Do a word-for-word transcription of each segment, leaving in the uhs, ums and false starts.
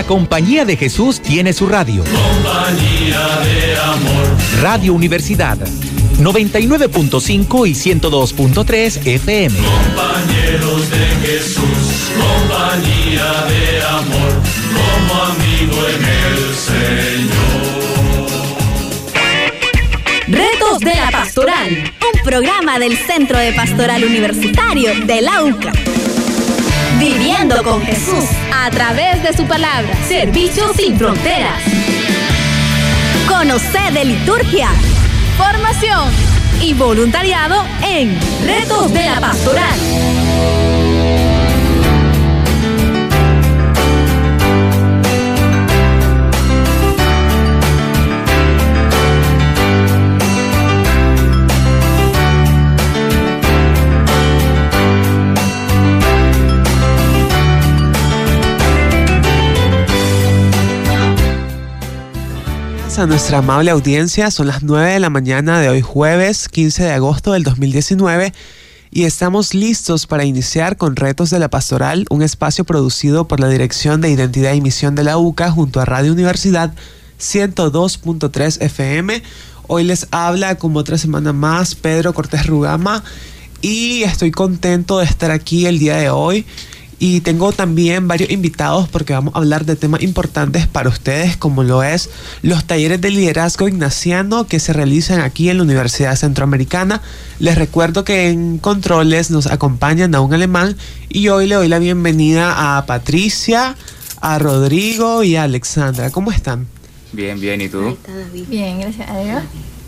La Compañía de Jesús tiene su radio. Compañía de amor. Radio Universidad, noventa y nueve punto cinco y ciento dos punto tres F M. Compañeros de Jesús, compañía de amor, como amigo en el Señor. Retos de la Pastoral, un programa del Centro de Pastoral Universitario de la U C A. Viviendo con Jesús a través de su palabra. Servicios sin fronteras. Conocer de liturgia, formación y voluntariado en Retos de la Pastoral. A nuestra amable audiencia, son las nueve de la mañana de hoy jueves quince de agosto del dos mil diecinueve y estamos listos para iniciar con Retos de la Pastoral, un espacio producido por la Dirección de Identidad y Misión de la U C A junto a Radio Universidad ciento dos punto tres F M. Hoy les habla, como otra semana más, Pedro Cortés Rugama, y estoy contento de estar aquí el día de hoy. Y tengo también varios invitados porque vamos a hablar de temas importantes para ustedes, como lo es los talleres de liderazgo ignaciano que se realizan aquí en la Universidad Centroamericana. Les recuerdo que en controles nos acompañan a un alemán y hoy le doy la bienvenida a Patricia, a Rodrigo y a Alexandra. ¿Cómo están? Bien, bien, ¿y tú? Bien, gracias a Dios.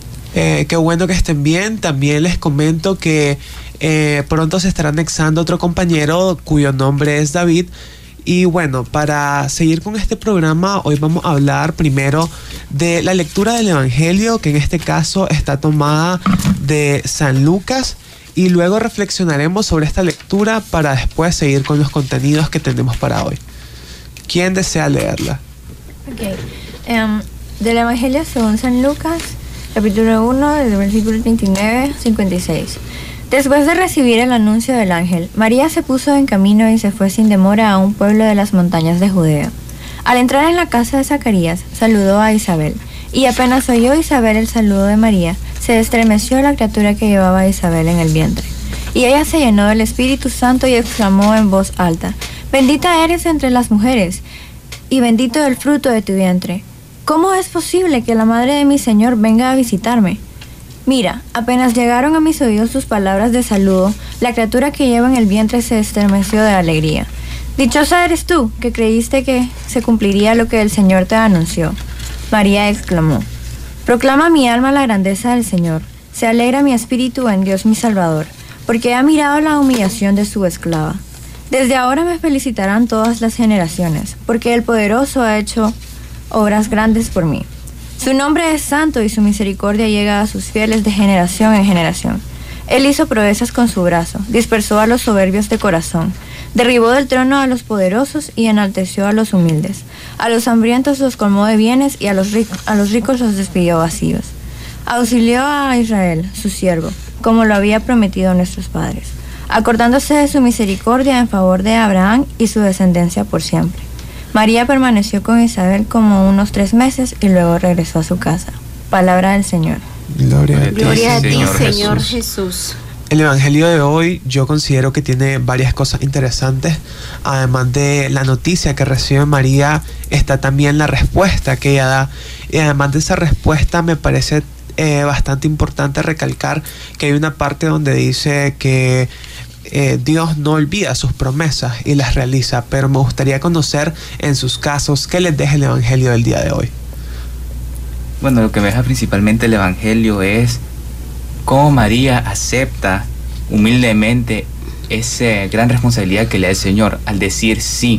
Eh, qué bueno que estén bien. También les comento que eh, pronto se estará anexando otro compañero cuyo nombre es David. Y bueno, para seguir con este programa, hoy vamos a hablar primero de la lectura del Evangelio, que en este caso está tomada de San Lucas, y luego reflexionaremos sobre esta lectura para después seguir con los contenidos que tenemos para hoy. ¿Quién desea leerla? Ok. Um, del Evangelio según San Lucas, capítulo uno, del versículo treinta y nueve al cincuenta y seis. Después de recibir el anuncio del ángel, María se puso en camino y se fue sin demora a un pueblo de las montañas de Judea. Al entrar en la casa de Zacarías, saludó a Isabel, y apenas oyó Isabel el saludo de María, se estremeció la criatura que llevaba a Isabel en el vientre. Y ella se llenó del Espíritu Santo y exclamó en voz alta: «Bendita eres entre las mujeres, y bendito el fruto de tu vientre. ¿Cómo es posible que la madre de mi Señor venga a visitarme? Mira, apenas llegaron a mis oídos sus palabras de saludo, la criatura que lleva en el vientre se estremeció de alegría. Dichosa eres tú, que creíste que se cumpliría lo que el Señor te anunció». María exclamó: «Proclama mi alma la grandeza del Señor. Se alegra mi espíritu en Dios mi Salvador, porque ha mirado la humillación de su esclava. Desde ahora me felicitarán todas las generaciones, porque el Poderoso ha hecho obras grandes por mí. Su nombre es santo y su misericordia llega a sus fieles de generación en generación. Él hizo proezas con su brazo, dispersó a los soberbios de corazón, derribó del trono a los poderosos y enalteció a los humildes. A los hambrientos los colmó de bienes y a los ricos, a los ricos los despidió vacíos. Auxilió a Israel, su siervo, como lo había prometido a nuestros padres, acordándose de su misericordia en favor de Abraham y su descendencia por siempre». María permaneció con Isabel como unos tres meses y luego regresó a su casa. Palabra del Señor. Gloria a ti, Gloria a ti, Señor Señor Jesús. Jesús. El Evangelio de hoy yo considero que tiene varias cosas interesantes. Además de la noticia que recibe María, está también la respuesta que ella da. Y además de esa respuesta me parece eh, bastante importante recalcar que hay una parte donde dice que Eh, Dios no olvida sus promesas y las realiza, pero me gustaría conocer en sus casos qué les deja el Evangelio del día de hoy. Bueno, lo que me deja principalmente el Evangelio es cómo María acepta humildemente esa gran responsabilidad que le da el Señor al decir sí.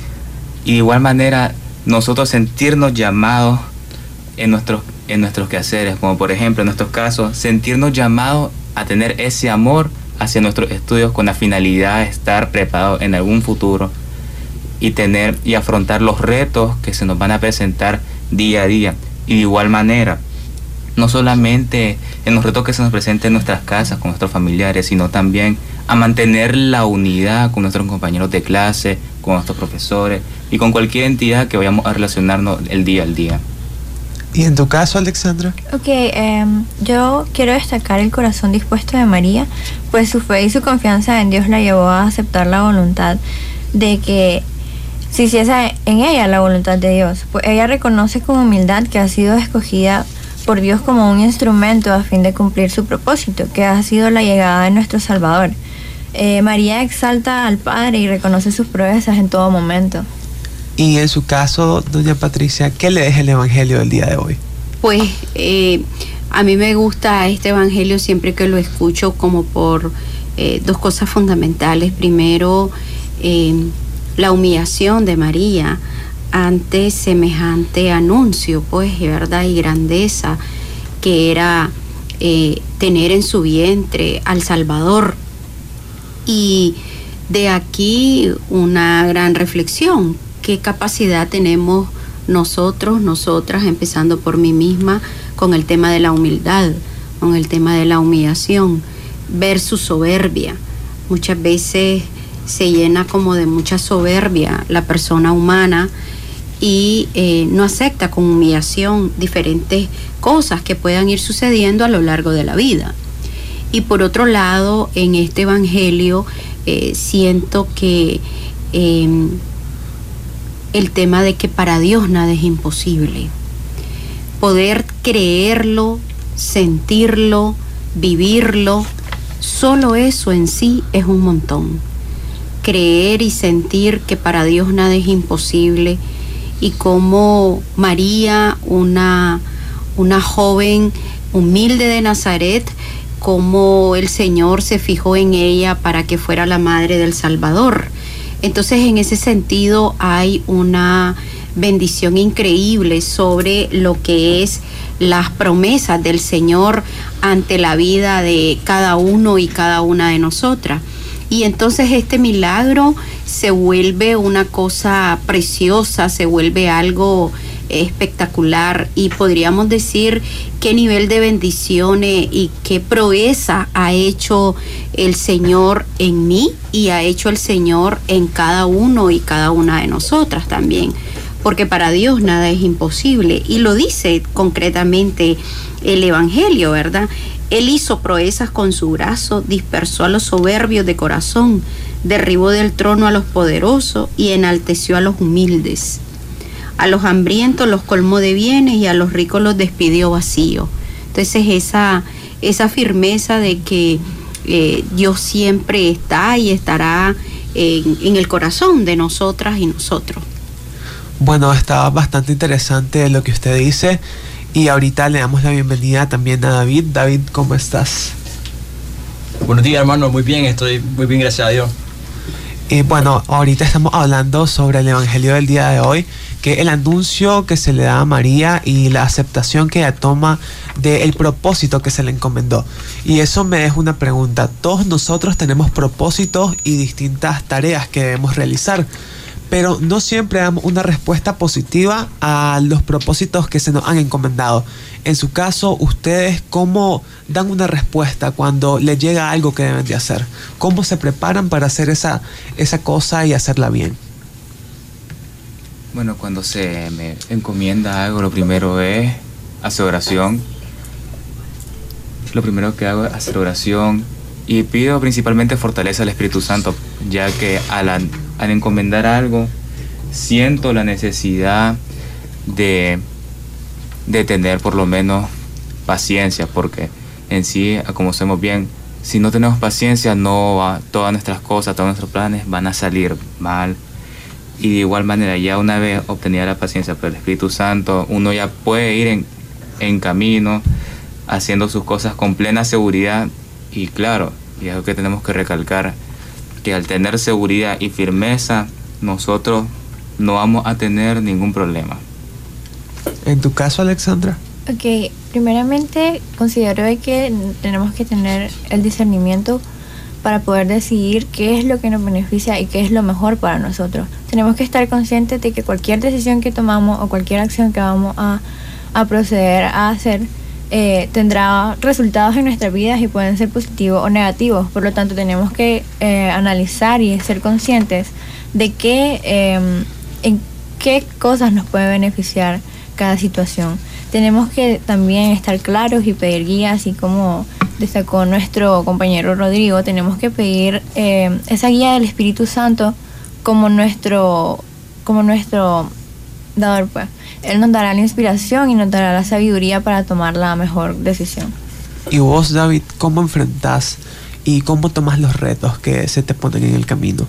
Y de igual manera nosotros sentirnos llamados en nuestros, en nuestros quehaceres, como por ejemplo en nuestros casos, sentirnos llamados a tener ese amor hacia nuestros estudios con la finalidad de estar preparados en algún futuro y tener y afrontar los retos que se nos van a presentar día a día. Y de igual manera, no solamente en los retos que se nos presenten en nuestras casas con nuestros familiares, sino también a mantener la unidad con nuestros compañeros de clase, con nuestros profesores y con cualquier entidad que vayamos a relacionarnos el día al día. ¿Y en tu caso, Alexandra? Ok, eh, yo quiero destacar el corazón dispuesto de María, pues su fe y su confianza en Dios la llevó a aceptar la voluntad de que se hiciese en ella la voluntad de Dios. Pues ella reconoce con humildad que ha sido escogida por Dios como un instrumento a fin de cumplir su propósito, que ha sido la llegada de nuestro Salvador. Eh, María exalta al Padre y reconoce sus proezas en todo momento. Y en su caso, doña Patricia, ¿qué le deja el Evangelio del día de hoy? Pues eh, a mí me gusta este Evangelio siempre que lo escucho como por eh, dos cosas fundamentales. Primero, eh, la humillación de María ante semejante anuncio, pues, verdad, y grandeza, que era eh, tener en su vientre al Salvador. Y de aquí una gran reflexión. ¿Qué capacidad tenemos nosotros, nosotras, empezando por mí misma, con el tema de la humildad, con el tema de la humillación, versus soberbia? Muchas veces se llena como de mucha soberbia la persona humana y eh, no acepta con humillación diferentes cosas que puedan ir sucediendo a lo largo de la vida. Y por otro lado, en este Evangelio eh, siento que eh, el tema de que para Dios nada es imposible. Poder creerlo, sentirlo, vivirlo, solo eso en sí es un montón. Creer y sentir que para Dios nada es imposible, y como María, una, una joven humilde de Nazaret, como el Señor se fijó en ella para que fuera la madre del Salvador. Entonces, en ese sentido hay una bendición increíble sobre lo que es las promesas del Señor ante la vida de cada uno y cada una de nosotras. Y entonces este milagro se vuelve una cosa preciosa, se vuelve algo espectacular, y podríamos decir qué nivel de bendiciones y qué proeza ha hecho el Señor en mí y ha hecho el Señor en cada uno y cada una de nosotras también, porque para Dios nada es imposible, y lo dice concretamente el Evangelio, ¿verdad? Él hizo proezas con su brazo, dispersó a los soberbios de corazón, derribó del trono a los poderosos y enalteció a los humildes. A los hambrientos los colmó de bienes y a los ricos los despidió vacíos. Entonces esa, esa firmeza de que eh, Dios siempre está y estará en, en el corazón de nosotras y nosotros. Bueno, está bastante interesante lo que usted dice, y ahorita le damos la bienvenida también a David. David, ¿cómo estás? Buenos días, hermano, muy bien, estoy muy bien, gracias a Dios. Y bueno, ahorita estamos hablando sobre el Evangelio del día de hoy, que el anuncio que se le da a María y la aceptación que ella toma del propósito que se le encomendó. Y eso me deja una pregunta. Todos nosotros tenemos propósitos y distintas tareas que debemos realizar, pero no siempre damos una respuesta positiva a los propósitos que se nos han encomendado. En su caso, ¿ustedes cómo dan una respuesta cuando les llega algo que deben de hacer? ¿Cómo se preparan para hacer esa, esa cosa y hacerla bien? Bueno, cuando se me encomienda algo, lo primero es hacer oración. Lo primero que hago es hacer oración, y pido principalmente fortaleza al Espíritu Santo, ya que al, al encomendar algo siento la necesidad de, de tener por lo menos paciencia, porque en sí, como sabemos bien, si no tenemos paciencia, no va, todas nuestras cosas, todos nuestros planes van a salir mal. Y de igual manera, ya una vez obtenida la paciencia por el Espíritu Santo, uno ya puede ir en, en camino, haciendo sus cosas con plena seguridad. Y claro, y es lo que tenemos que recalcar, que al tener seguridad y firmeza, nosotros no vamos a tener ningún problema. ¿En tu caso, Alexandra? Ok, primeramente considero que tenemos que tener el discernimiento para poder decidir qué es lo que nos beneficia y qué es lo mejor para nosotros. Tenemos que estar conscientes de que cualquier decisión que tomamos o cualquier acción que vamos a, a proceder a hacer eh, tendrá resultados en nuestras vidas y pueden ser positivos o negativos. Por lo tanto, tenemos que eh, analizar y ser conscientes de qué, eh, en qué cosas nos puede beneficiar cada situación. Tenemos que también estar claros y pedir guía, así como destacó nuestro compañero Rodrigo. Tenemos que pedir eh, esa guía del Espíritu Santo como nuestro, como nuestro dador, pues. Él nos dará la inspiración y nos dará la sabiduría para tomar la mejor decisión. Y vos, David, ¿cómo enfrentás y cómo tomas los retos que se te ponen en el camino?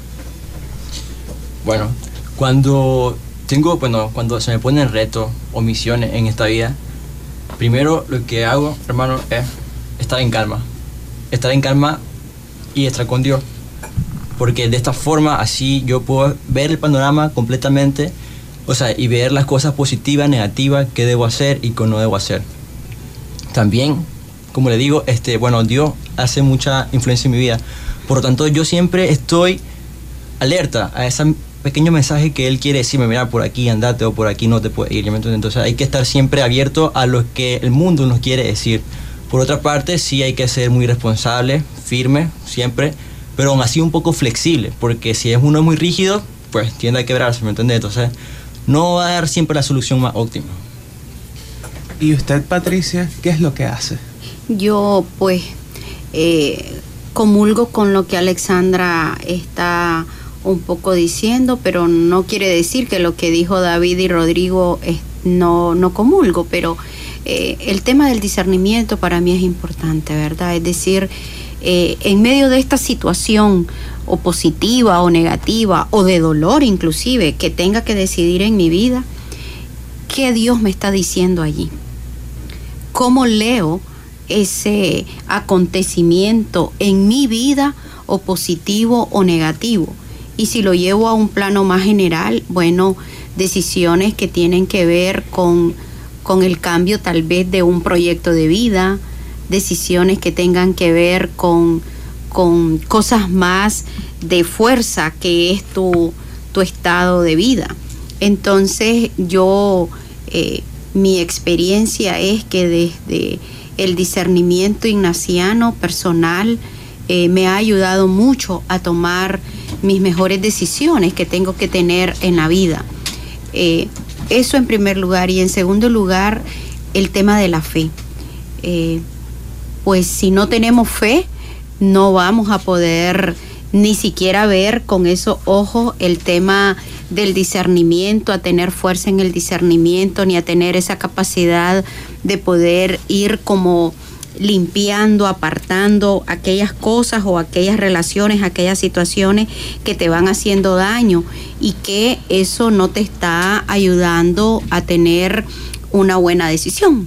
Bueno, cuando tengo, bueno, cuando se me ponen retos o misiones en esta vida, primero lo que hago, hermano, es estar en calma. Estar en calma y estar con Dios. Porque de esta forma, así yo puedo ver el panorama completamente, o sea, y ver las cosas positivas, negativas, qué debo hacer y qué no debo hacer. También, como le digo, este, bueno, Dios hace mucha influencia en mi vida. Por lo tanto, yo siempre estoy alerta a ese pequeño mensaje que Él quiere decirme, mira, por aquí andate o por aquí no te puedes ir. Entonces hay que estar siempre abierto a lo que el mundo nos quiere decir. Por otra parte, sí hay que ser muy responsable, firme, siempre, pero aún así un poco flexible, porque si es uno muy rígido, pues tiende a quebrarse, ¿me entiendes? Entonces no va a dar siempre la solución más óptima. ¿Y usted, Patricia, qué es lo que hace? Yo, pues, eh, comulgo con lo que Alexandra está un poco diciendo, pero no quiere decir que lo que dijo David y Rodrigo es, no, no comulgo, pero eh, el tema del discernimiento para mí es importante, ¿verdad? Es decir, eh, en medio de esta situación o positiva o negativa o de dolor inclusive que tenga que decidir en mi vida, ¿qué Dios me está diciendo allí? ¿Cómo leo ese acontecimiento en mi vida, o positivo o negativo? Y si lo llevo a un plano más general, bueno, decisiones que tienen que ver con, con el cambio tal vez de un proyecto de vida, decisiones que tengan que ver con, con cosas más de fuerza que es tu, tu estado de vida. Entonces yo, eh, mi experiencia es que desde el discernimiento ignaciano personal eh, me ha ayudado mucho a tomar mis mejores decisiones que tengo que tener en la vida. Eh, eso en primer lugar. Y en segundo lugar, el tema de la fe. Eh, pues si no tenemos fe, no vamos a poder ni siquiera ver con esos ojos el tema del discernimiento, a tener fuerza en el discernimiento, ni a tener esa capacidad de poder ir como limpiando, apartando aquellas cosas o aquellas relaciones, aquellas situaciones que te van haciendo daño y que eso no te está ayudando a tener una buena decisión.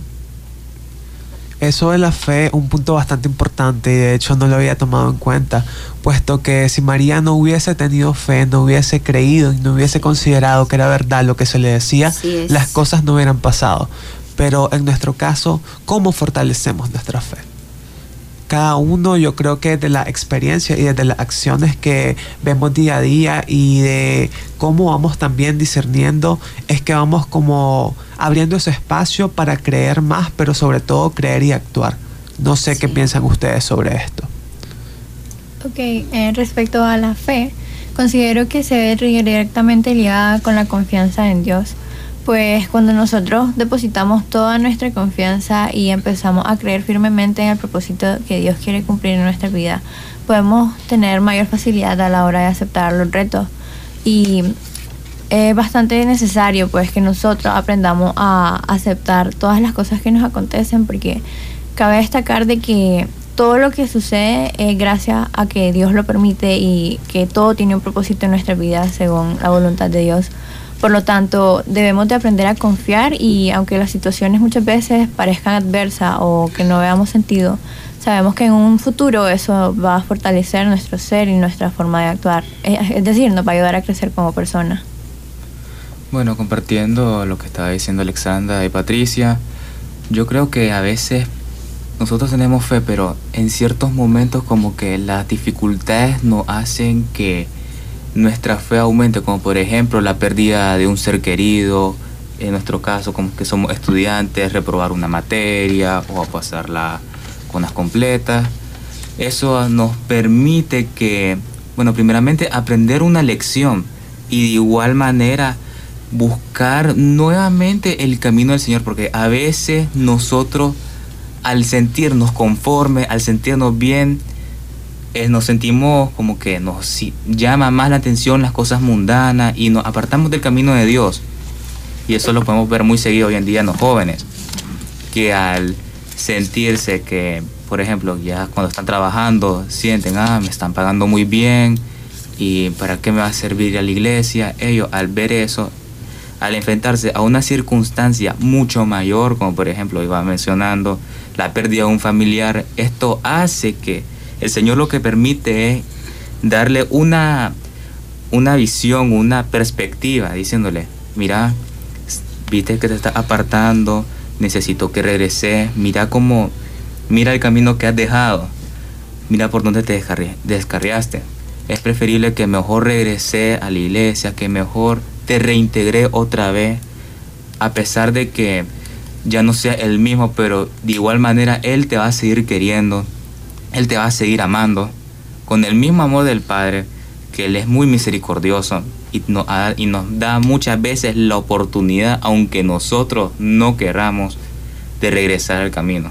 Eso de la fe, un punto bastante importante, y de hecho no lo había tomado en cuenta, puesto que si María no hubiese tenido fe, no hubiese creído y no hubiese considerado que era verdad lo que se le decía, las cosas no hubieran pasado. Pero en nuestro caso, ¿cómo fortalecemos nuestra fe? Cada uno, yo creo que de la experiencia y desde las acciones que vemos día a día y de cómo vamos también discerniendo, es que vamos como abriendo ese espacio para creer más, pero sobre todo creer y actuar. No sé sí. qué piensan ustedes sobre esto. Ok, eh, respecto a la fe, considero que se ve directamente ligada con la confianza en Dios. Pues cuando nosotros depositamos toda nuestra confianza y empezamos a creer firmemente en el propósito que Dios quiere cumplir en nuestra vida, podemos tener mayor facilidad a la hora de aceptar los retos. Y es bastante necesario pues que nosotros aprendamos a aceptar todas las cosas que nos acontecen, porque cabe destacar de que todo lo que sucede es gracias a que Dios lo permite y que todo tiene un propósito en nuestra vida según la voluntad de Dios. Por lo tanto, debemos de aprender a confiar y aunque las situaciones muchas veces parezcan adversas o que no veamos sentido, sabemos que en un futuro eso va a fortalecer nuestro ser y nuestra forma de actuar. Es decir, nos va a ayudar a crecer como personas. Bueno, compartiendo lo que estaba diciendo Alexandra y Patricia, yo creo que a veces nosotros tenemos fe, pero en ciertos momentos como que las dificultades nos hacen que nuestra fe aumente, como por ejemplo la pérdida de un ser querido, en nuestro caso como que somos estudiantes, reprobar una materia o a pasarla con las completas. Eso nos permite que bueno, primeramente aprender una lección y de igual manera buscar nuevamente el camino del Señor, porque a veces nosotros al sentirnos conformes, al sentirnos bien, eh, nos sentimos como que nos si, llama más la atención las cosas mundanas y nos apartamos del camino de Dios. Y eso lo podemos ver muy seguido hoy en día en los jóvenes, que al sentirse que, por ejemplo, ya cuando están trabajando, sienten, ah, me están pagando muy bien, y ¿para qué me va a servir ir a la iglesia? Ellos, al ver eso, al enfrentarse a una circunstancia mucho mayor, como por ejemplo iba mencionando, la pérdida de un familiar, esto hace que el Señor lo que permite es darle una, una visión, una perspectiva, diciéndole, mira, viste que te estás apartando, necesito que regreses, mira cómo, mira el camino que has dejado, mira por dónde te descarri- descarriaste. Es preferible que mejor regrese a la iglesia, que mejor te reintegré otra vez, a pesar de que ya no sea el mismo, pero de igual manera Él te va a seguir queriendo, Él te va a seguir amando, con el mismo amor del Padre, que Él es muy misericordioso y nos, y nos da muchas veces la oportunidad, aunque nosotros no queramos, de regresar al camino.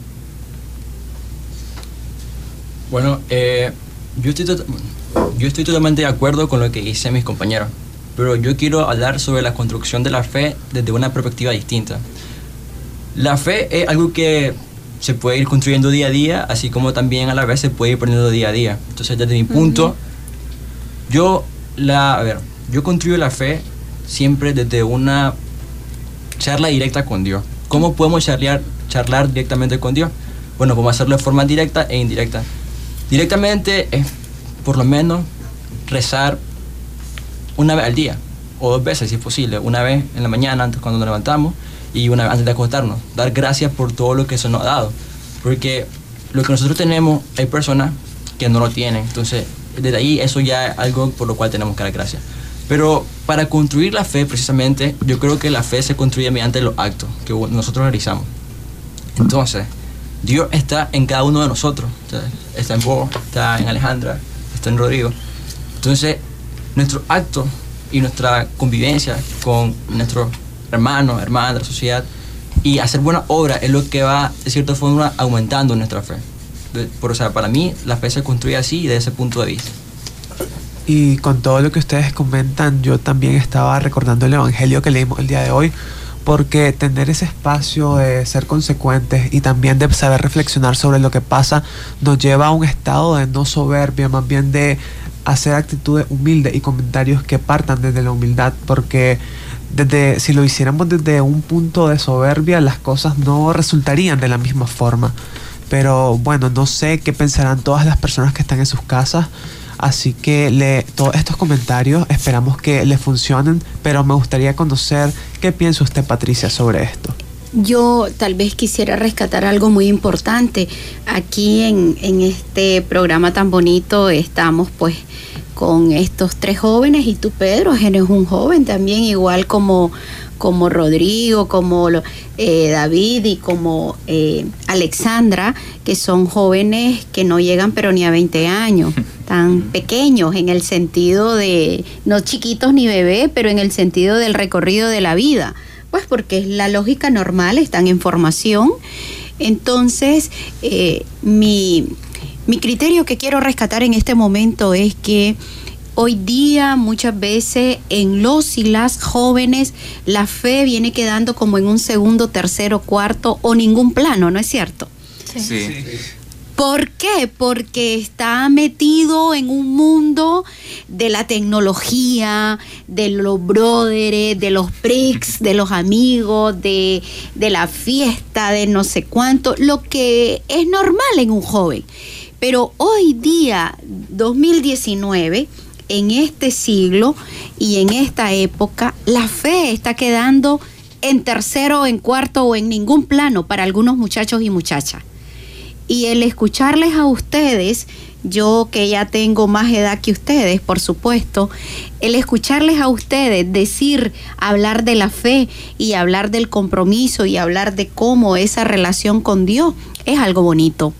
Bueno, eh, yo, estoy to- yo estoy totalmente de acuerdo con lo que dicen mis compañeros, pero yo quiero hablar sobre la construcción de la fe desde una perspectiva distinta. La fe es algo que se puede ir construyendo día a día, así como también a la vez se puede ir poniendo día a día. Entonces, desde mi punto, uh-huh. yo la, a ver, yo construyo la fe siempre desde una charla directa con Dios. ¿Cómo podemos charlar, charlar directamente con Dios? Bueno, podemos hacerlo de forma directa e indirecta. Directamente es, por lo menos, rezar una vez al día, o dos veces si es posible, una vez en la mañana antes cuando nos levantamos y una vez antes de acostarnos, dar gracias por todo lo que se nos ha dado, porque lo que nosotros tenemos hay personas que no lo tienen, entonces desde ahí eso ya es algo por lo cual tenemos que dar gracias. Pero para construir la fe precisamente, yo creo que la fe se construye mediante los actos que nosotros realizamos. Entonces, Dios está en cada uno de nosotros, está en vos, está en Alejandra, está en Rodrigo. Entonces, nuestros actos y nuestra convivencia con nuestros hermanos, hermanas de la sociedad y hacer buenas obras es lo que va de cierta forma aumentando nuestra fe. Por, o sea, para mí la fe se construye así desde ese punto de vista. Y con todo lo que ustedes comentan, yo también estaba recordando el evangelio que leímos el día de hoy, porque tener ese espacio de ser consecuentes y también de saber reflexionar sobre lo que pasa nos lleva a un estado de no soberbia, más bien de hacer actitudes humildes y comentarios que partan desde la humildad, porque desde, si lo hiciéramos desde un punto de soberbia, las cosas no resultarían de la misma forma. Pero bueno, no sé qué pensarán todas las personas que están en sus casas, así que le, todos estos comentarios esperamos que le funcionen, pero me gustaría conocer qué piensa usted, Patricia, sobre esto. Yo tal vez quisiera rescatar algo muy importante. Aquí en, en este programa tan bonito estamos pues con estos tres jóvenes y tú, Pedro, eres un joven también, igual como, como Rodrigo, como eh, David y como eh, Alexandra, que son jóvenes que no llegan pero ni a veinte años, tan pequeños en el sentido de, no chiquitos ni bebés, pero en el sentido del recorrido de la vida. Pues porque es la lógica normal, están en formación. Entonces, eh, mi, mi criterio que quiero rescatar en este momento es que hoy día muchas veces en los y las jóvenes la fe viene quedando como en un segundo, tercero, cuarto o ningún plano, ¿no es cierto? Sí. sí. ¿Por qué? Porque está metido en un mundo de la tecnología, de los brothers, de los pricks, de los amigos, de, de la fiesta, de no sé cuánto, lo que es normal en un joven. Pero hoy día, dos mil diecinueve, en este siglo y en esta época, la fe está quedando en tercero, en cuarto o en ningún plano para algunos muchachos y muchachas. Y el escucharles a ustedes, yo que ya tengo más edad que ustedes, por supuesto, el escucharles a ustedes decir, hablar de la fe y hablar del compromiso y hablar de cómo esa relación con Dios es algo bonito.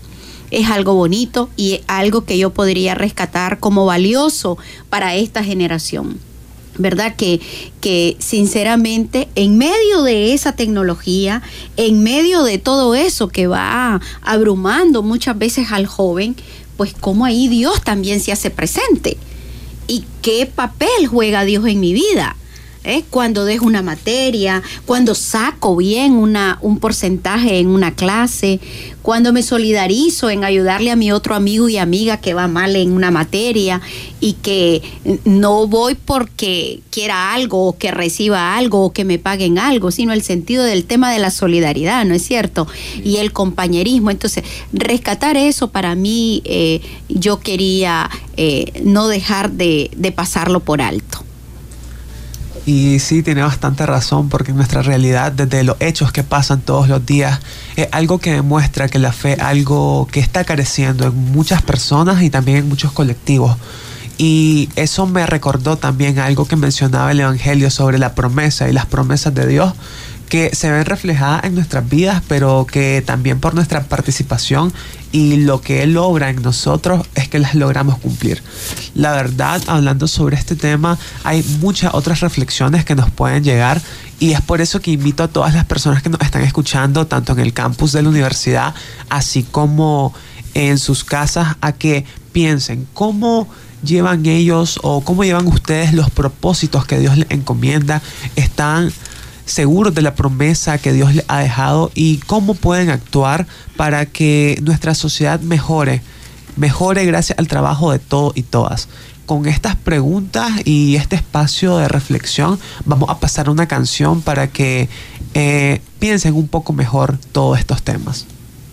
es algo bonito y algo que yo podría rescatar como valioso para esta generación. ¿Verdad? Que, que sinceramente en medio de esa tecnología, en medio de todo eso que va abrumando muchas veces al joven, pues cómo ahí Dios también se hace presente. ¿Y qué papel juega Dios en mi vida? ¿Eh? Cuando dejo una materia, cuando saco bien una, un porcentaje en una clase, cuando me solidarizo en ayudarle a mi otro amigo y amiga que va mal en una materia y que no voy porque quiera algo o que reciba algo o que me paguen algo, sino el sentido del tema de la solidaridad, ¿no es cierto? Y el compañerismo. Entonces, rescatar eso para mí, eh, yo quería eh, no dejar de, de pasarlo por alto. Y sí, tiene bastante razón, porque en nuestra realidad, desde los hechos que pasan todos los días, es algo que demuestra que la fe es algo que está careciendo en muchas personas y también en muchos colectivos. Y eso me recordó también algo que mencionaba el Evangelio sobre la promesa y las promesas de Dios, que se ven reflejadas en nuestras vidas, pero que también por nuestra participación y lo que Él logra en nosotros es que las logramos cumplir. La verdad, hablando sobre este tema, hay muchas otras reflexiones que nos pueden llegar, y es por eso que invito a todas las personas que nos están escuchando, tanto en el campus de la universidad, así como en sus casas, a que piensen cómo llevan ellos o cómo llevan ustedes los propósitos que Dios les encomienda. ¿Están seguros de la promesa que Dios les ha dejado? ¿Y cómo pueden actuar para que nuestra sociedad mejore, mejore gracias al trabajo de todos y todas? Con estas preguntas y este espacio de reflexión, vamos a pasar una canción para que eh, piensen un poco mejor todos estos temas.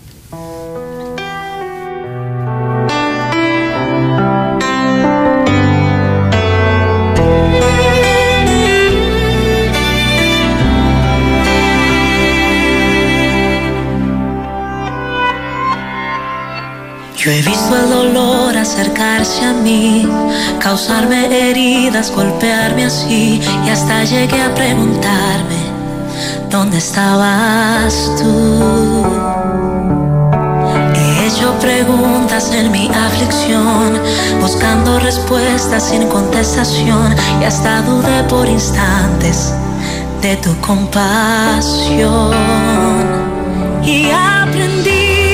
Yo he visto el dolor acercarse a mí, causarme heridas, golpearme así, y hasta llegué a preguntarme, ¿dónde estabas tú? He hecho preguntas en mi aflicción, buscando respuestas sin contestación, y hasta dudé por instantes de tu compasión. Y aprendí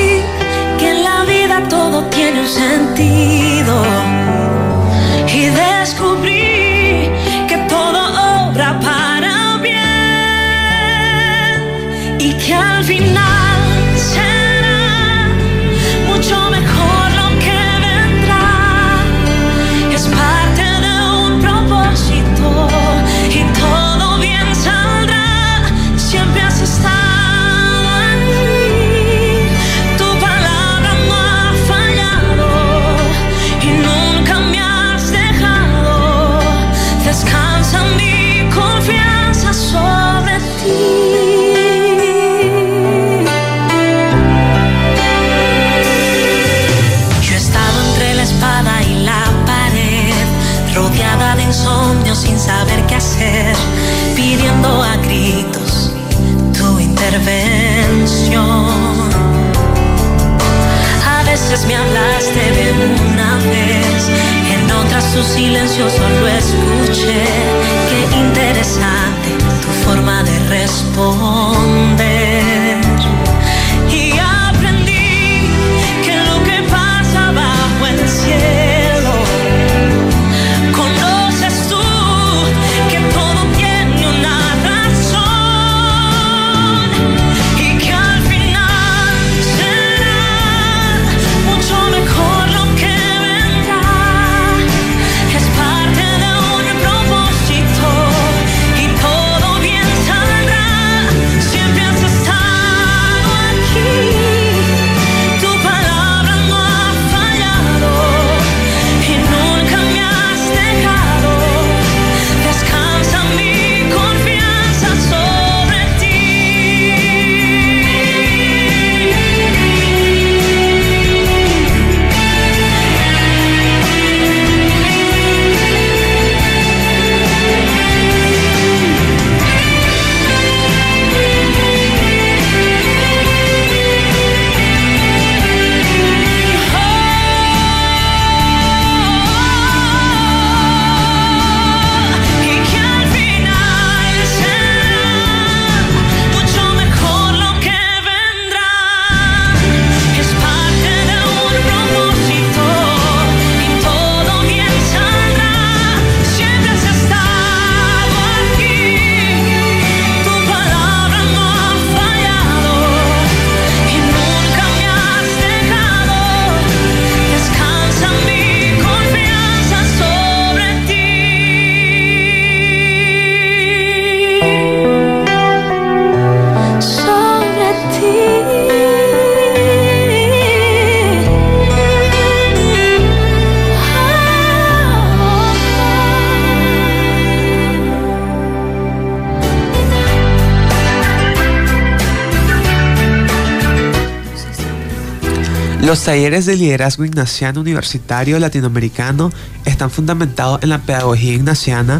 todo tiene un sentido, y descubrí que todo obra para bien, y que al final será mucho mejor lo que vendrá. Es parte de un propósito y todo bien saldrá. Siempre has estado sin saber qué hacer, pidiendo a gritos tu intervención. A veces me hablaste de una vez, en otras tu silencio solo escuché. Qué interesante tu forma de responder. Y aprendí que lo que pasa bajo el cielo siempre Los talleres de liderazgo ignaciano universitario latinoamericano están fundamentados en la pedagogía ignaciana,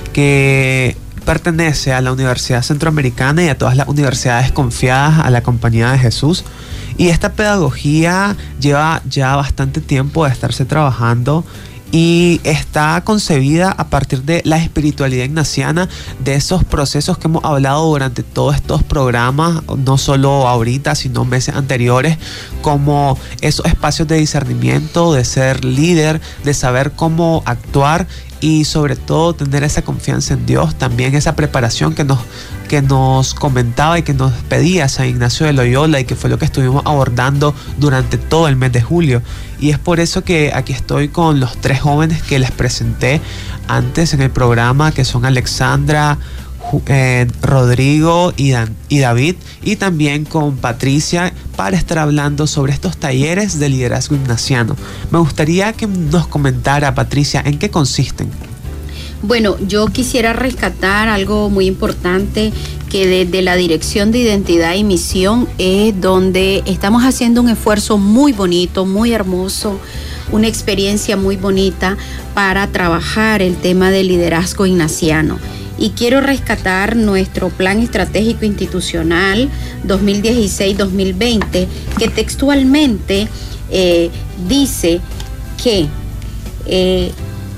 que pertenece a la Universidad Centroamericana y a todas las universidades confiadas a la Compañía de Jesús. Y esta pedagogía lleva ya bastante tiempo de estarse trabajando y está concebida a partir de la espiritualidad ignaciana, de esos procesos que hemos hablado durante todos estos programas, no solo ahorita, sino meses anteriores, como esos espacios de discernimiento, de ser líder, de saber cómo actuar y sobre todo tener esa confianza en Dios, también esa preparación que nos, que nos comentaba y que nos pedía San Ignacio de Loyola, y que fue lo que estuvimos abordando durante todo el mes de julio. Y es por eso que aquí estoy con los tres jóvenes que les presenté antes en el programa, que son Alexandra, eh, Rodrigo y, Dan, y David, y también con Patricia, para estar hablando sobre estos talleres de liderazgo ignaciano. Me gustaría que nos comentara, Patricia, ¿en qué consisten? Bueno, yo quisiera rescatar algo muy importante, que desde la Dirección de Identidad y Misión es donde estamos haciendo un esfuerzo muy bonito, muy hermoso, una experiencia muy bonita para trabajar el tema del liderazgo ignaciano. Y quiero rescatar nuestro Plan Estratégico Institucional dos mil dieciséis dos mil veinte, que textualmente eh, dice que eh,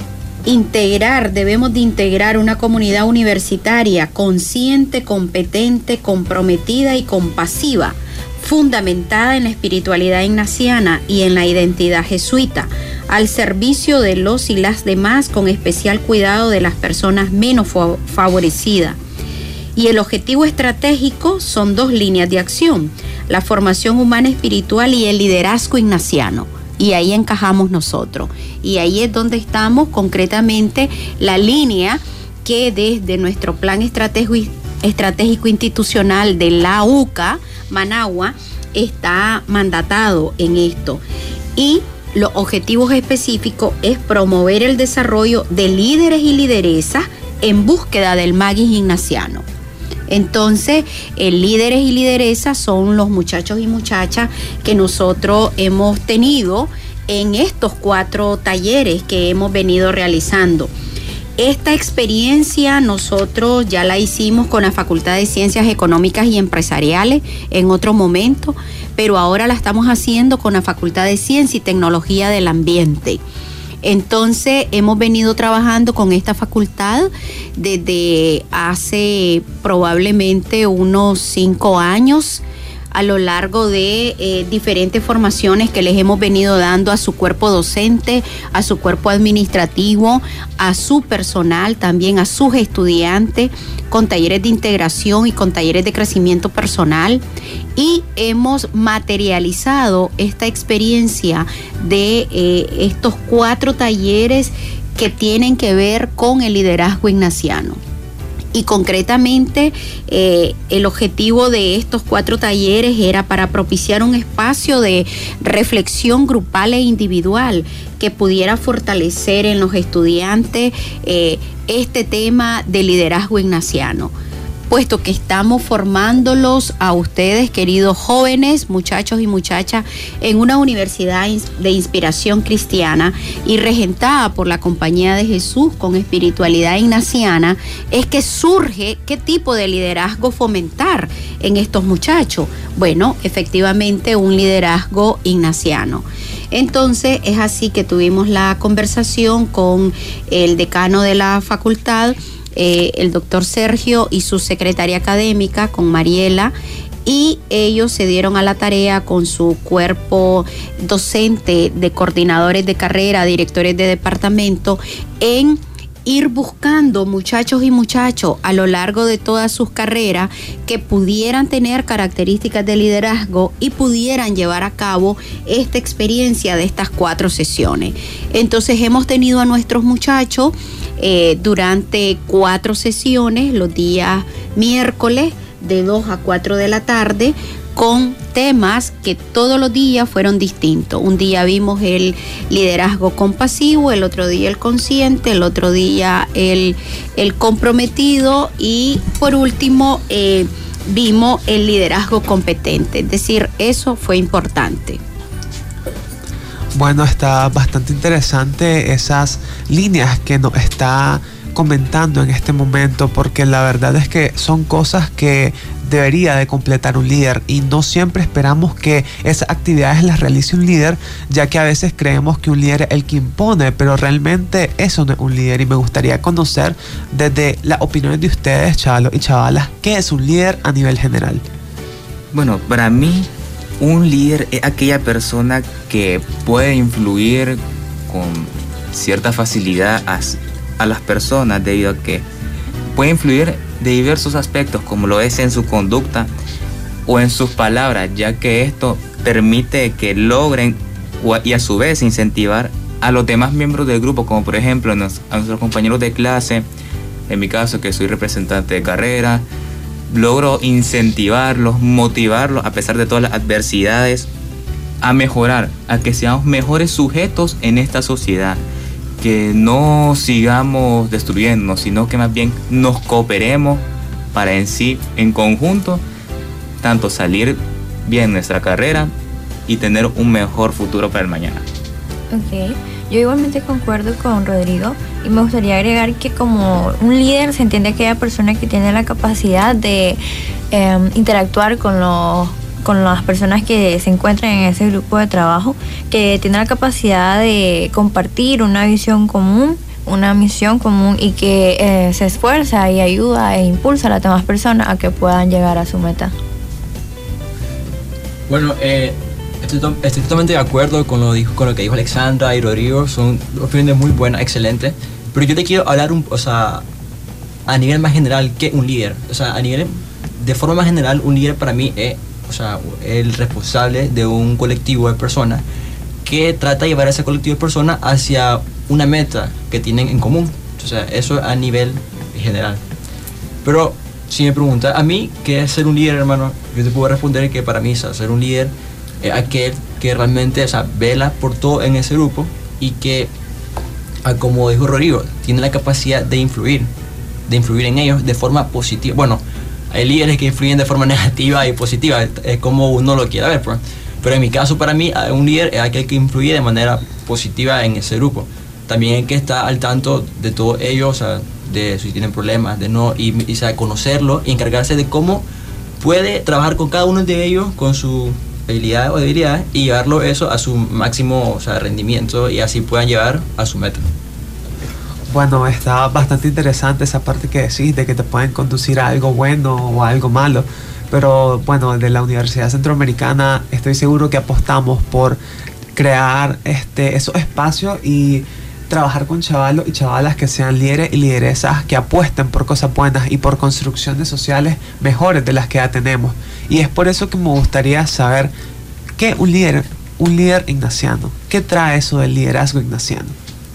integrar, debemos de integrar una comunidad universitaria consciente, competente, comprometida y compasiva, fundamentada en la espiritualidad ignaciana y en la identidad jesuita, al servicio de los y las demás, con especial cuidado de las personas menos favorecidas. Y el objetivo estratégico son dos líneas de acción: la formación humana espiritual y el liderazgo ignaciano. Y ahí encajamos nosotros. Y ahí es donde estamos concretamente, la línea que desde nuestro plan estratégico, estratégico institucional de la U C A, Managua, está mandatado en esto. Y los objetivos específicos es promover el desarrollo de líderes y lideresas en búsqueda del magis ignaciano. Entonces, eh, líderes y lideresas son los muchachos y muchachas que nosotros hemos tenido en estos cuatro talleres que hemos venido realizando. Esta experiencia nosotros ya la hicimos con la Facultad de Ciencias Económicas y Empresariales en otro momento, pero ahora la estamos haciendo con la Facultad de Ciencia y Tecnología del Ambiente. Entonces hemos venido trabajando con esta facultad desde hace probablemente unos cinco años, a lo largo de eh, diferentes formaciones que les hemos venido dando a su cuerpo docente, a su cuerpo administrativo, a su personal, también a sus estudiantes, con talleres de integración y con talleres de crecimiento personal. Y hemos materializado esta experiencia de eh, estos cuatro talleres que tienen que ver con el liderazgo ignaciano. Y concretamente eh, el objetivo de estos cuatro talleres era para propiciar un espacio de reflexión grupal e individual que pudiera fortalecer en los estudiantes eh, este tema de liderazgo ignaciano, puesto que estamos formándolos a ustedes, queridos jóvenes, muchachos y muchachas, en una universidad de inspiración cristiana y regentada por la Compañía de Jesús con espiritualidad ignaciana. Es que surge qué tipo de liderazgo fomentar en estos muchachos. Bueno, efectivamente un liderazgo ignaciano. Entonces es así que tuvimos la conversación con el decano de la facultad, Eh, el doctor Sergio, y su secretaria académica, con Mariela, y ellos se dieron a la tarea con su cuerpo docente de coordinadores de carrera, directores de departamento, en ir buscando muchachos y muchachos a lo largo de todas sus carreras que pudieran tener características de liderazgo y pudieran llevar a cabo esta experiencia de estas cuatro sesiones. Entonces hemos tenido a nuestros muchachos eh, durante cuatro sesiones, los días miércoles de dos a cuatro de la tarde, con temas que todos los días fueron distintos. Un día vimos el liderazgo compasivo, el otro día el consciente, el otro día el, el comprometido y por último eh, vimos el liderazgo competente. Es decir, eso fue importante. Bueno, está bastante interesante esas líneas que nos está comentando en este momento, porque la verdad es que son cosas que debería de completar un líder y no siempre esperamos que esas actividades las realice un líder, ya que a veces creemos que un líder es el que impone, pero realmente eso no es un líder. Y me gustaría conocer desde las opiniones de ustedes, chavalos y chavalas, ¿qué es un líder a nivel general? Bueno, para mí un líder es aquella persona que puede influir con cierta facilidad a, a las personas, debido a que puede influir de diversos aspectos, como lo es en su conducta o en sus palabras, ya que esto permite que logren y a su vez incentivar a los demás miembros del grupo, como por ejemplo a nuestros compañeros de clase. En mi caso, que soy representante de carrera, logro incentivarlos, motivarlos a pesar de todas las adversidades a mejorar, a que seamos mejores sujetos en esta sociedad, que no sigamos destruyéndonos, sino que más bien nos cooperemos para en sí, en conjunto, tanto salir bien nuestra carrera y tener un mejor futuro para el mañana. Ok, yo igualmente concuerdo con Rodrigo y me gustaría agregar que como un líder se entiende aquella persona que tiene la capacidad de eh, interactuar con los con las personas que se encuentran en ese grupo de trabajo, que tiene la capacidad de compartir una visión común, una misión común y que eh, se esfuerza y ayuda e impulsa a las demás personas a que puedan llegar a su meta. Bueno, eh, estoy, to estoy totalmente de acuerdo con lo, dijo, con lo que dijo Alexandra y Rodrigo, son opiniones muy buenas, excelentes, pero yo te quiero hablar, un, o sea, a nivel más general, ¿qué es un líder? O sea, a nivel, de forma más general, un líder para mí es, o sea, el responsable de un colectivo de personas que trata de llevar a ese colectivo de personas hacia una meta que tienen en común. O sea, eso a nivel general. Pero si me preguntas a mí qué es ser un líder, hermano, yo te puedo responder que para mí, o sea, ser un líder es aquel que realmente, o sea, vela por todo en ese grupo y que, como dijo Rodrigo, tiene la capacidad de influir, de influir en ellos de forma positiva. Bueno, hay líderes que influyen de forma negativa y positiva, es como uno lo quiera ver, pues. Pero en mi caso, para mí, un líder es aquel que influye de manera positiva en ese grupo. También el que está al tanto de todos ellos, o sea, de si tienen problemas, de no, y, y o sea, conocerlo y encargarse de cómo puede trabajar con cada uno de ellos, con su habilidad o debilidad, y llevarlo eso a su máximo, o sea, rendimiento, y así puedan llevar a su meta. Bueno, está bastante interesante esa parte que decís de que te pueden conducir a algo bueno o a algo malo. Pero bueno, de la Universidad Centroamericana estoy seguro que apostamos por crear este, esos espacios y trabajar con chavalos y chavalas que sean líderes y lideresas que apuesten por cosas buenas y por construcciones sociales mejores de las que ya tenemos. Y es por eso que me gustaría saber qué un líder, un líder ignaciano, ¿qué trae eso del liderazgo ignaciano?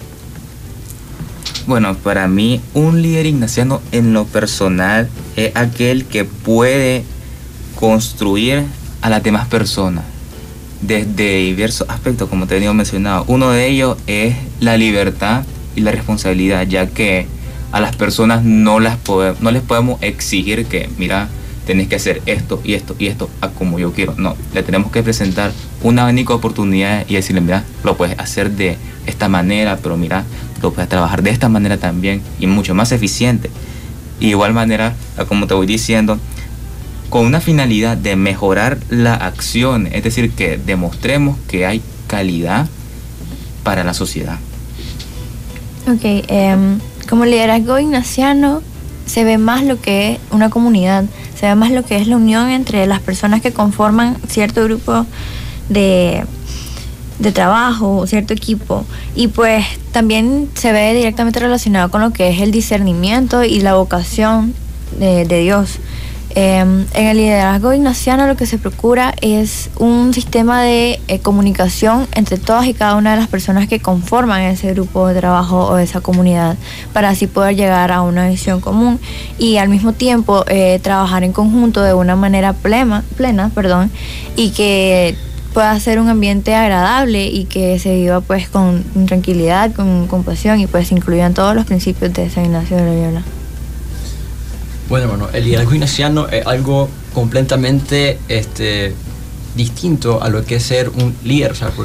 Bueno, para mí un líder ignaciano en lo personal es aquel que puede construir a las demás personas desde diversos aspectos, como te he venido mencionado. Uno de ellos es la libertad y la responsabilidad, ya que a las personas no, las pode- no les podemos exigir que, mira, tenés que hacer esto y esto y esto a como yo quiero. No, le tenemos que presentar un abanico de oportunidades y decirle, mira, lo puedes hacer de esta manera, pero mira, lo puedes trabajar de esta manera también y mucho más eficiente. Y de igual manera, como te voy diciendo, con una finalidad de mejorar la acción, es decir, que demostremos que hay calidad para la sociedad. Ok, eh, como liderazgo ignaciano se ve más lo que es una comunidad, se ve más lo que es la unión entre las personas que conforman cierto grupo de, de trabajo, cierto equipo, y pues también se ve directamente relacionado con lo que es el discernimiento y la vocación de, de Dios. Eh, en el liderazgo ignaciano lo que se procura es un sistema de eh, comunicación entre todas y cada una de las personas que conforman ese grupo de trabajo o esa comunidad, para así poder llegar a una visión común y al mismo tiempo eh, trabajar en conjunto de una manera plena, plena perdón, y que pueda ser un ambiente agradable y que se viva pues con tranquilidad, con compasión, y pues incluyan todos los principios de San Ignacio de Loyola. Bueno, bueno, el liderazgo ignaciano es algo completamente este, distinto a lo que es ser un líder, o sea, porque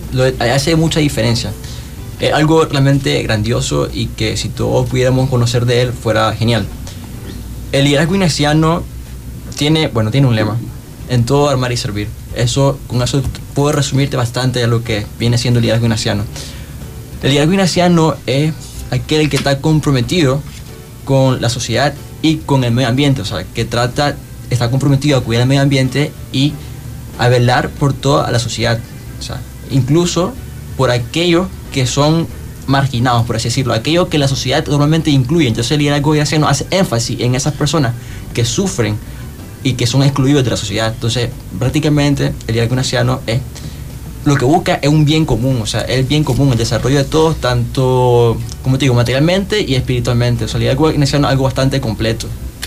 lo, hace mucha diferencia. Es algo realmente grandioso y que si todos pudiéramos conocer de él fuera genial. El liderazgo ignaciano tiene, bueno, tiene un lema: en todo armar y servir. Eso, con eso puedo resumirte bastante de lo que viene siendo el liderazgo ignaciano. El liderazgo ignaciano es aquel que está comprometido con la sociedad y con el medio ambiente, o sea, que trata, está comprometido a cuidar el medio ambiente y a velar por toda la sociedad, o sea, incluso por aquellos que son marginados, por así decirlo, aquellos que la sociedad normalmente incluye. Entonces el liderazgo ignaciano hace énfasis en esas personas que sufren y que son excluidos de la sociedad. Entonces prácticamente el liderazgo ignaciano es lo que busca es un bien común, o sea, el bien común, el desarrollo de todos, tanto, como te digo, materialmente y espiritualmente. O sea, el liderazgo ignaciano es algo bastante completo.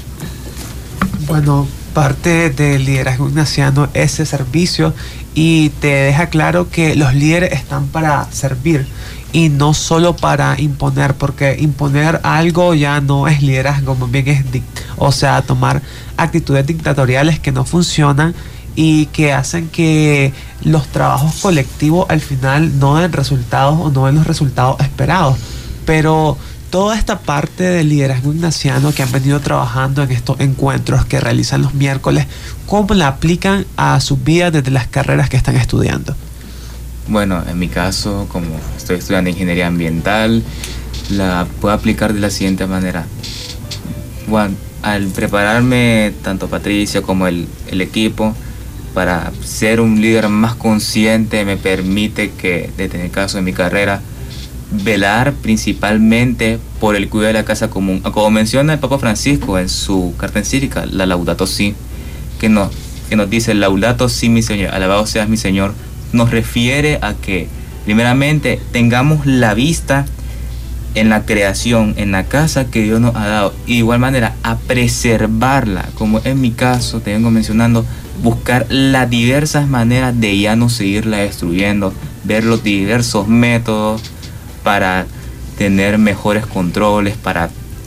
Bueno, parte del liderazgo ignaciano es ese servicio, y te deja claro que los líderes están para servir y no solo para imponer, porque imponer algo ya no es liderazgo, más bien es, o sea, tomar actitudes dictatoriales que no funcionan y que hacen que los trabajos colectivos al final no den resultados o no den los resultados esperados. Pero toda esta parte del liderazgo ignaciano que han venido trabajando en estos encuentros que realizan los miércoles, ¿cómo la aplican a sus vidas desde las carreras que están estudiando? Bueno, en mi caso, como estoy estudiando ingeniería ambiental, la puedo aplicar de la siguiente manera. Bueno, al prepararme, tanto Patricia como el, el equipo, para ser un líder más consciente, me permite que, desde el caso de mi carrera, velar principalmente por el cuidado de la casa común. Como menciona el Papa Francisco en su carta encíclica, la Laudato Si, que nos, que nos dice: Laudato Si mi Señor, alabado seas mi Señor, nos refiere a que primeramente tengamos la vista en la creación, en la casa que Dios nos ha dado, y de igual manera a preservarla, como en mi caso te vengo mencionando, buscar las diversas maneras de ya no seguirla destruyendo, ver los diversos métodos para tener mejores controles, para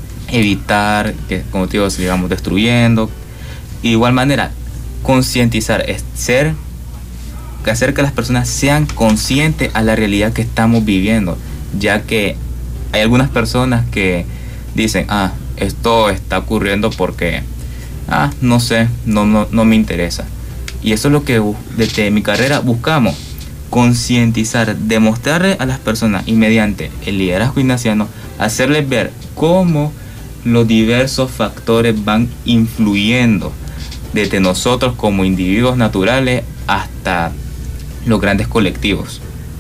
evitar que, como te digo, sigamos destruyendo. Y de igual manera, concientizar, es ser, hacer que las personas sean conscientes a la realidad que estamos viviendo, ya que hay algunas personas que dicen: ah, esto está ocurriendo porque, ah, no sé, no, no, no me interesa. Y eso es lo que desde mi carrera buscamos: concientizar, demostrarle a las personas, y mediante el liderazgo ignaciano, hacerles ver cómo los diversos factores van influyendo desde nosotros como individuos naturales hasta los grandes colectivos.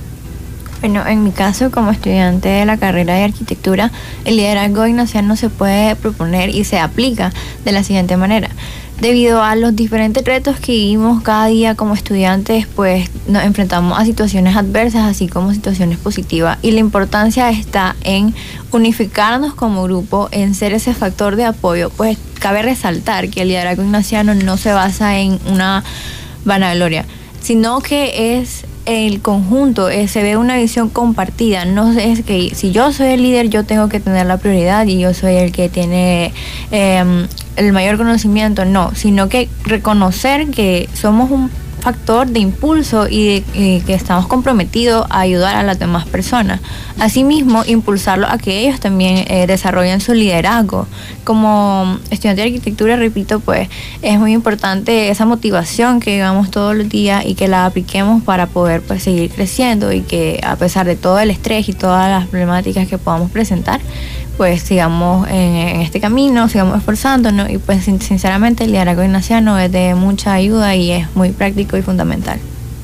Bueno, en mi caso, como estudiante de la carrera de arquitectura, el liderazgo ignaciano se puede proponer y se aplica de la siguiente manera. Debido a los diferentes retos que vivimos cada día como estudiantes, pues nos enfrentamos a situaciones adversas, así como situaciones positivas, y la importancia está en unificarnos como grupo, en ser ese factor de apoyo. Pues cabe resaltar que el liderazgo ignaciano no se basa en una vanagloria, sino que es el conjunto, eh, se ve una visión compartida. No es que si yo soy el líder, yo tengo que tener la prioridad y yo soy el que tiene eh, el mayor conocimiento, no, sino que reconocer que somos un factor de impulso y, de, y que estamos comprometidos a ayudar a las demás personas. Asimismo, impulsarlos a que ellos también eh, desarrollen su liderazgo. Como estudiante de arquitectura, repito, pues es muy importante esa motivación que llevamos todos los días y que la apliquemos para poder pues seguir creciendo, y que a pesar de todo el estrés y todas las problemáticas que podamos presentar, pues sigamos en, en este camino, sigamos esforzándonos, y pues sinceramente el liderazgo ignaciano es de mucha ayuda y es muy práctico y fundamental.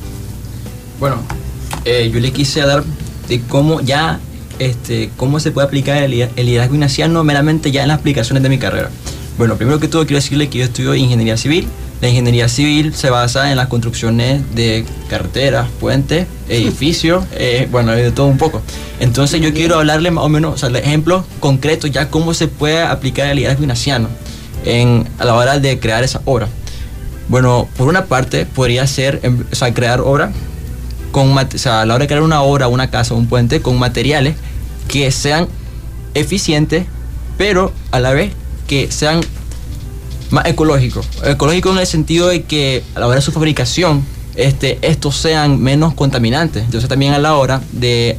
Bueno, eh, yo le quise dar de cómo ya, este, cómo se puede aplicar el, el liderazgo ignaciano meramente ya en las aplicaciones de mi carrera. Bueno, primero que todo quiero decirle que yo estudio ingeniería civil. La ingeniería civil se basa en las construcciones de carreteras, puentes, edificios, eh, bueno, de todo un poco. Entonces yo quiero hablarle más o menos, o sea, ejemplos concretos ya cómo se puede aplicar el liderazgo ignaciano en, a la hora de crear esa obra. Bueno, por una parte podría ser, o sea, crear obra, con, o sea, a la hora de crear una obra, una casa, un puente, con materiales que sean eficientes, pero a la vez que sean más ecológico. Ecológico en el sentido de que a la hora de su fabricación este, estos sean menos contaminantes. Entonces también a la hora de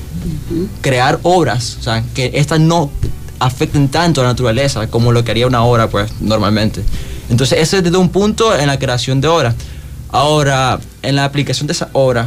crear obras, o sea, que estas no afecten tanto a la naturaleza como lo que haría una obra, pues, normalmente. Entonces ese es desde un punto en la creación de obras. Ahora, en la aplicación de esa obra,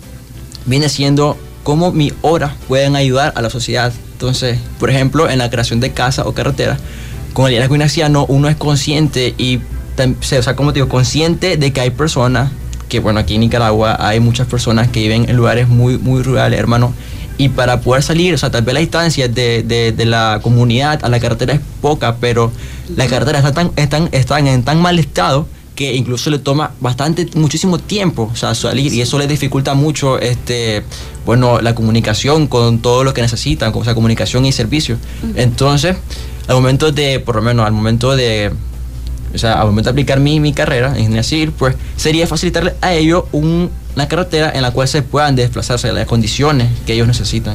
viene siendo cómo mis obras pueden ayudar a la sociedad. Entonces, por ejemplo, en la creación de casas o carreteras, con el liderazgo ignaciano uno es consciente y, o sea, como te digo, consciente de que hay personas, que bueno, aquí en Nicaragua hay muchas personas que viven en lugares muy, muy rurales, hermano, y para poder salir, o sea, tal vez la distancia de, de, de la comunidad a la carretera es poca, pero las carreteras están, están, están en tan mal estado que incluso le toma bastante, muchísimo tiempo, o sea, salir, y eso les dificulta mucho, este, bueno, la comunicación con todo lo que necesitan, o sea, comunicación y servicios. Uh-huh. Entonces, al momento de, por lo menos al momento de, o sea, al momento de aplicar mi, mi carrera en ingeniería civil, pues sería facilitarle a ellos un, una carretera en la cual se puedan desplazarse a las condiciones que ellos necesitan.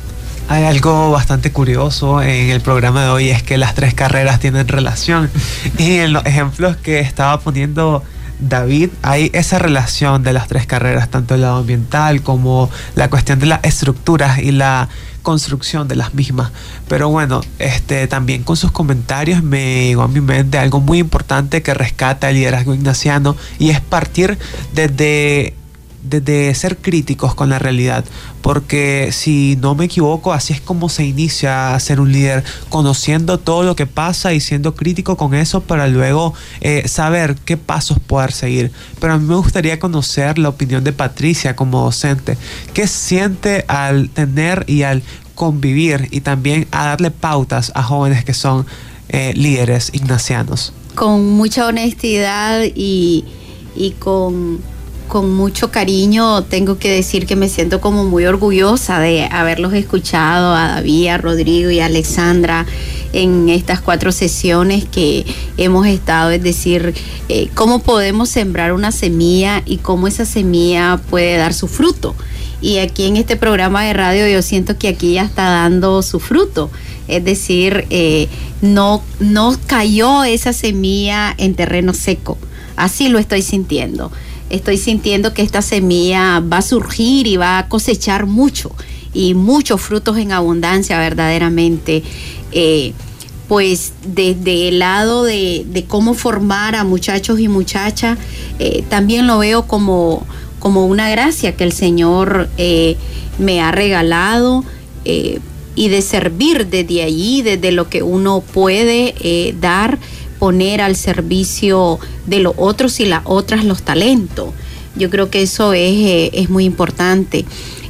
Hay algo bastante curioso en el programa de hoy, es que las tres carreras tienen relación. Y en los ejemplos que estaba poniendo David, hay esa relación de las tres carreras, tanto el lado ambiental como la cuestión de las estructuras y la construcción de las mismas. Pero bueno, este, también con sus comentarios me llegó a mi mente algo muy importante que rescata el liderazgo ignaciano, y es partir desde... desde ser críticos con la realidad, porque si no me equivoco, así es como se inicia a ser un líder, conociendo todo lo que pasa y siendo crítico con eso para luego eh, saber qué pasos poder seguir. Pero a mí me gustaría conocer la opinión de Patricia como docente. ¿Qué siente al tener y al convivir y también a darle pautas a jóvenes que son eh, líderes ignacianos? Con mucha honestidad y, y con... con mucho cariño tengo que decir que me siento como muy orgullosa de haberlos escuchado a David, a Rodrigo y a Alexandra en estas cuatro sesiones que hemos estado, es decir, eh, cómo podemos sembrar una semilla y cómo esa semilla puede dar su fruto. Y aquí en este programa de radio yo siento que aquí ya está dando su fruto, es decir, eh, no, no cayó esa semilla en terreno seco, así lo estoy sintiendo. Estoy sintiendo que esta semilla va a surgir y va a cosechar mucho, y muchos frutos en abundancia verdaderamente. Eh, pues desde el lado de, de cómo formar a muchachos y muchachas, eh, también lo veo como, como una gracia que el Señor eh, me ha regalado, eh, y de servir desde allí, desde lo que uno puede eh, dar, poner al servicio de los otros y las otras los talentos. Yo creo que eso es, eh, es muy importante,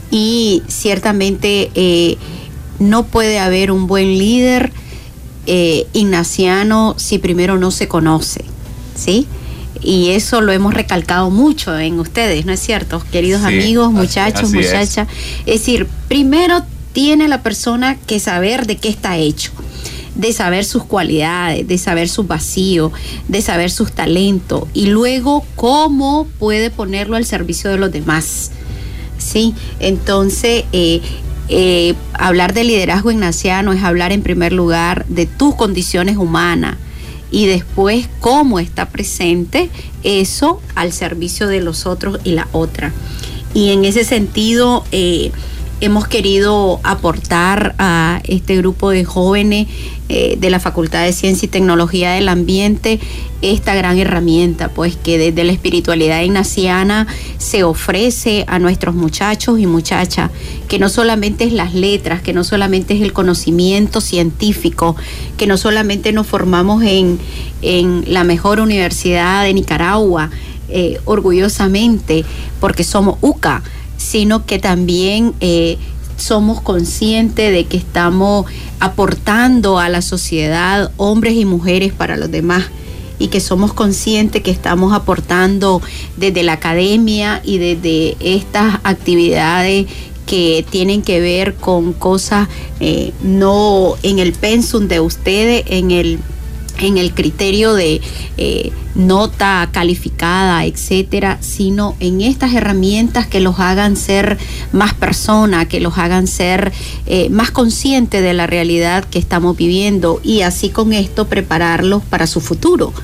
y ciertamente eh, no puede haber un buen líder eh, ignaciano si primero no se conoce, ¿sí? Y eso lo hemos recalcado mucho en ustedes, ¿no es cierto? Queridos sí, amigos, muchachos, así, así muchachas. Es. es decir, primero tiene la persona que saber de qué está hecho, de saber sus cualidades, de saber sus vacíos, de saber sus talentos, y luego cómo puede ponerlo al servicio de los demás, ¿sí? Entonces, eh, eh, hablar de liderazgo ignaciano es hablar en primer lugar de tus condiciones humanas, y después cómo está presente eso al servicio de los otros y la otra. Y en ese sentido, eh, hemos querido aportar a este grupo de jóvenes eh, de la Facultad de Ciencia y Tecnología del Ambiente esta gran herramienta, pues que desde la espiritualidad ignaciana se ofrece a nuestros muchachos y muchachas, que no solamente es las letras, que no solamente es el conocimiento científico, que no solamente nos formamos en, en la mejor universidad de Nicaragua, eh, orgullosamente, porque somos U C A, sino que también eh, somos conscientes de que estamos aportando a la sociedad hombres y mujeres para los demás, y que somos conscientes que estamos aportando desde la academia y desde estas actividades que tienen que ver con cosas eh, no en el pensum de ustedes, en el en el criterio de eh, nota calificada, etcétera, sino en estas herramientas que los hagan ser más personas, que los hagan ser eh, más conscientes de la realidad que estamos viviendo, y así con esto prepararlos para su futuro,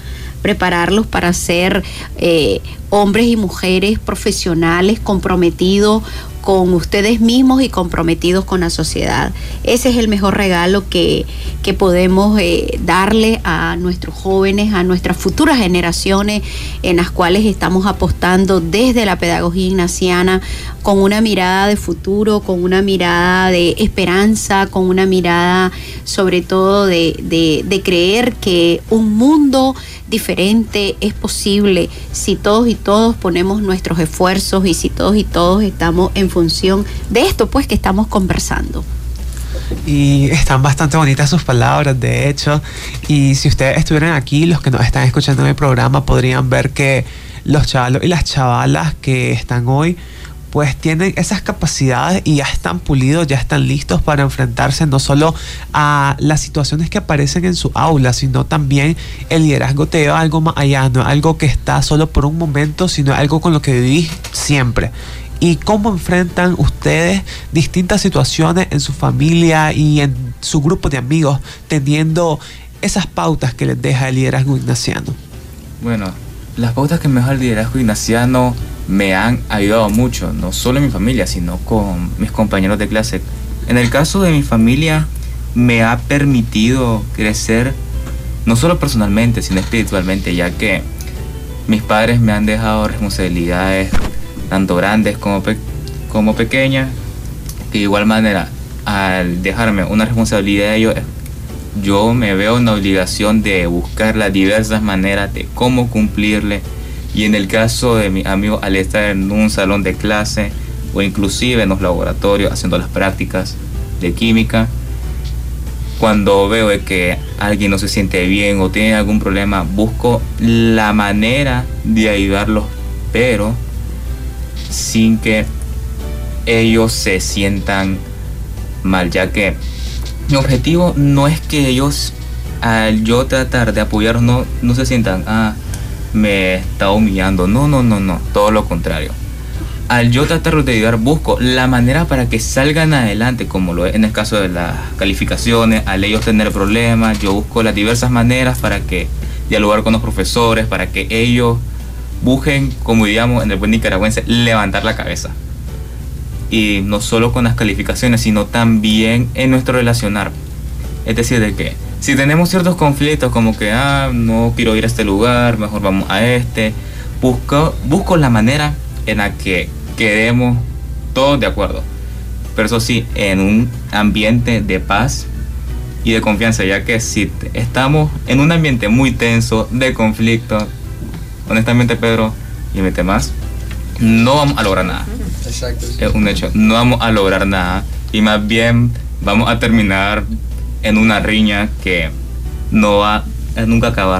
prepararlos para ser eh, hombres y mujeres profesionales, comprometidos con ustedes mismos y comprometidos con la sociedad. Ese es el mejor regalo que, que podemos eh, darle a nuestros jóvenes, a nuestras futuras generaciones, en las cuales estamos apostando desde la pedagogía ignaciana, con una mirada de futuro, con una mirada de esperanza, con una mirada sobre todo de, de, de creer que un mundo diferente es posible si todos y todos ponemos nuestros esfuerzos y si todos y todos estamos en función de esto pues que estamos conversando. Y están bastante bonitas sus palabras, de hecho, y si ustedes estuvieran aquí, los que nos están escuchando en el programa, podrían ver que los chavalos y las chavalas que están hoy pues tienen esas capacidades y ya están pulidos, ya están listos para enfrentarse no solo a las situaciones que aparecen en su aula, sino también el liderazgo te lleva algo más allá, no es algo que está solo por un momento, sino algo con lo que vivís siempre. ¿Y cómo enfrentan ustedes distintas situaciones en su familia y en su grupo de amigos, teniendo esas pautas que les deja el liderazgo ignaciano? Bueno, las pautas que me deja el liderazgo ignaciano me han ayudado mucho, no solo en mi familia, sino con mis compañeros de clase. En el caso de mi familia, me ha permitido crecer, no solo personalmente, sino espiritualmente, ya que mis padres me han dejado responsabilidades tanto grandes como, pe como pequeñas, que de igual manera, al dejarme una responsabilidad de ellos, yo me veo en la obligación de buscar las diversas maneras de cómo cumplirle. Y en el caso de mi amigo, al estar en un salón de clase o inclusive en los laboratorios haciendo las prácticas de química, cuando veo que alguien no se siente bien o tiene algún problema, busco la manera de ayudarlos, pero sin que ellos se sientan mal, ya que mi objetivo no es que ellos, al yo tratar de apoyarlos, no, no se sientan, ah, me está humillando. No, no, no, no, todo lo contrario. Al yo tratar de ayudar, busco la manera para que salgan adelante, como lo es en el caso de las calificaciones. Al ellos tener problemas, yo busco las diversas maneras para que dialogar con los profesores, para que ellos busquen, como diríamos en el buen nicaragüense, levantar la cabeza. Y no solo con las calificaciones, sino también en nuestro relacionar. Es decir, de que si tenemos ciertos conflictos como que, ah, no quiero ir a este lugar, mejor vamos a este, busco, busco la manera en la que quedemos todos de acuerdo. Pero eso sí, en un ambiente de paz y de confianza, ya que si estamos en un ambiente muy tenso, de conflicto, honestamente, Pedro, y mete más, no vamos a lograr nada. Exacto. Sí. Es un hecho, no vamos a lograr nada y más bien vamos a terminar en una riña que no va a nunca acabar.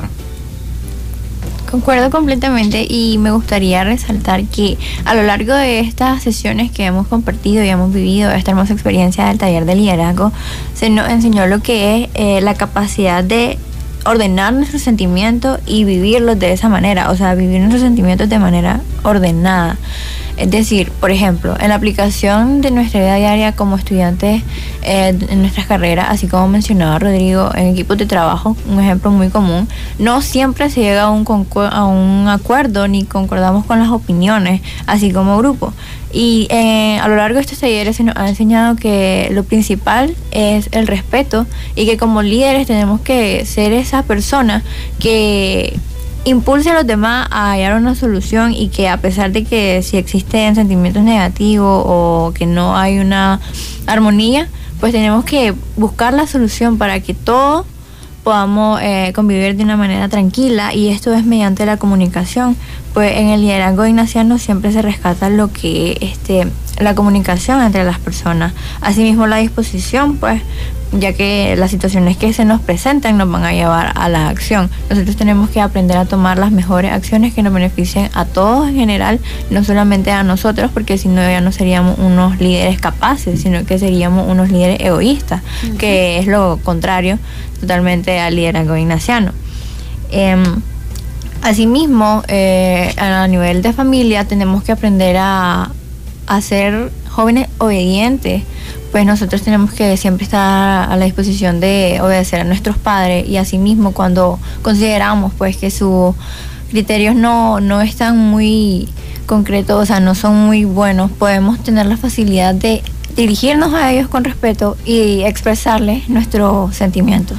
Concuerdo completamente y me gustaría resaltar que a lo largo de estas sesiones que hemos compartido y hemos vivido esta hermosa experiencia del taller de liderazgo, se nos enseñó lo que es eh, la capacidad de ordenar nuestros sentimientos y vivirlos de esa manera, o sea, vivir nuestros sentimientos de manera ordenada. Es decir, por ejemplo, en la aplicación de nuestra vida diaria como estudiantes eh, en nuestras carreras, así como mencionaba Rodrigo, en equipos de trabajo, un ejemplo muy común, no siempre se llega a un, a un acuerdo ni concordamos con las opiniones, así como grupo. Y eh, a lo largo de estos talleres se nos ha enseñado que lo principal es el respeto y que como líderes tenemos que ser esa persona que impulse a los demás a hallar una solución y que a pesar de que si existen sentimientos negativos o que no hay una armonía, pues tenemos que buscar la solución para que todos podamos eh, convivir de una manera tranquila, y esto es mediante la comunicación. Pues en el liderazgo ignaciano siempre se rescata lo que este la comunicación entre las personas, asimismo la disposición, pues ya que las situaciones que se nos presentan nos van a llevar a la acción. Nosotros tenemos que aprender a tomar las mejores acciones que nos beneficien a todos en general, no solamente a nosotros, porque si no ya no seríamos unos líderes capaces, sino que seríamos unos líderes egoístas, uh-huh. que es lo contrario totalmente al liderazgo ignaciano. Eh, asimismo, eh, a nivel de familia tenemos que aprender a, a ser jóvenes obedientes, pues nosotros tenemos que siempre estar a la disposición de obedecer a nuestros padres, y asimismo cuando consideramos pues que sus criterios no, no están muy concretos, o sea, no son muy buenos, podemos tener la facilidad de dirigirnos a ellos con respeto y expresarles nuestros sentimientos.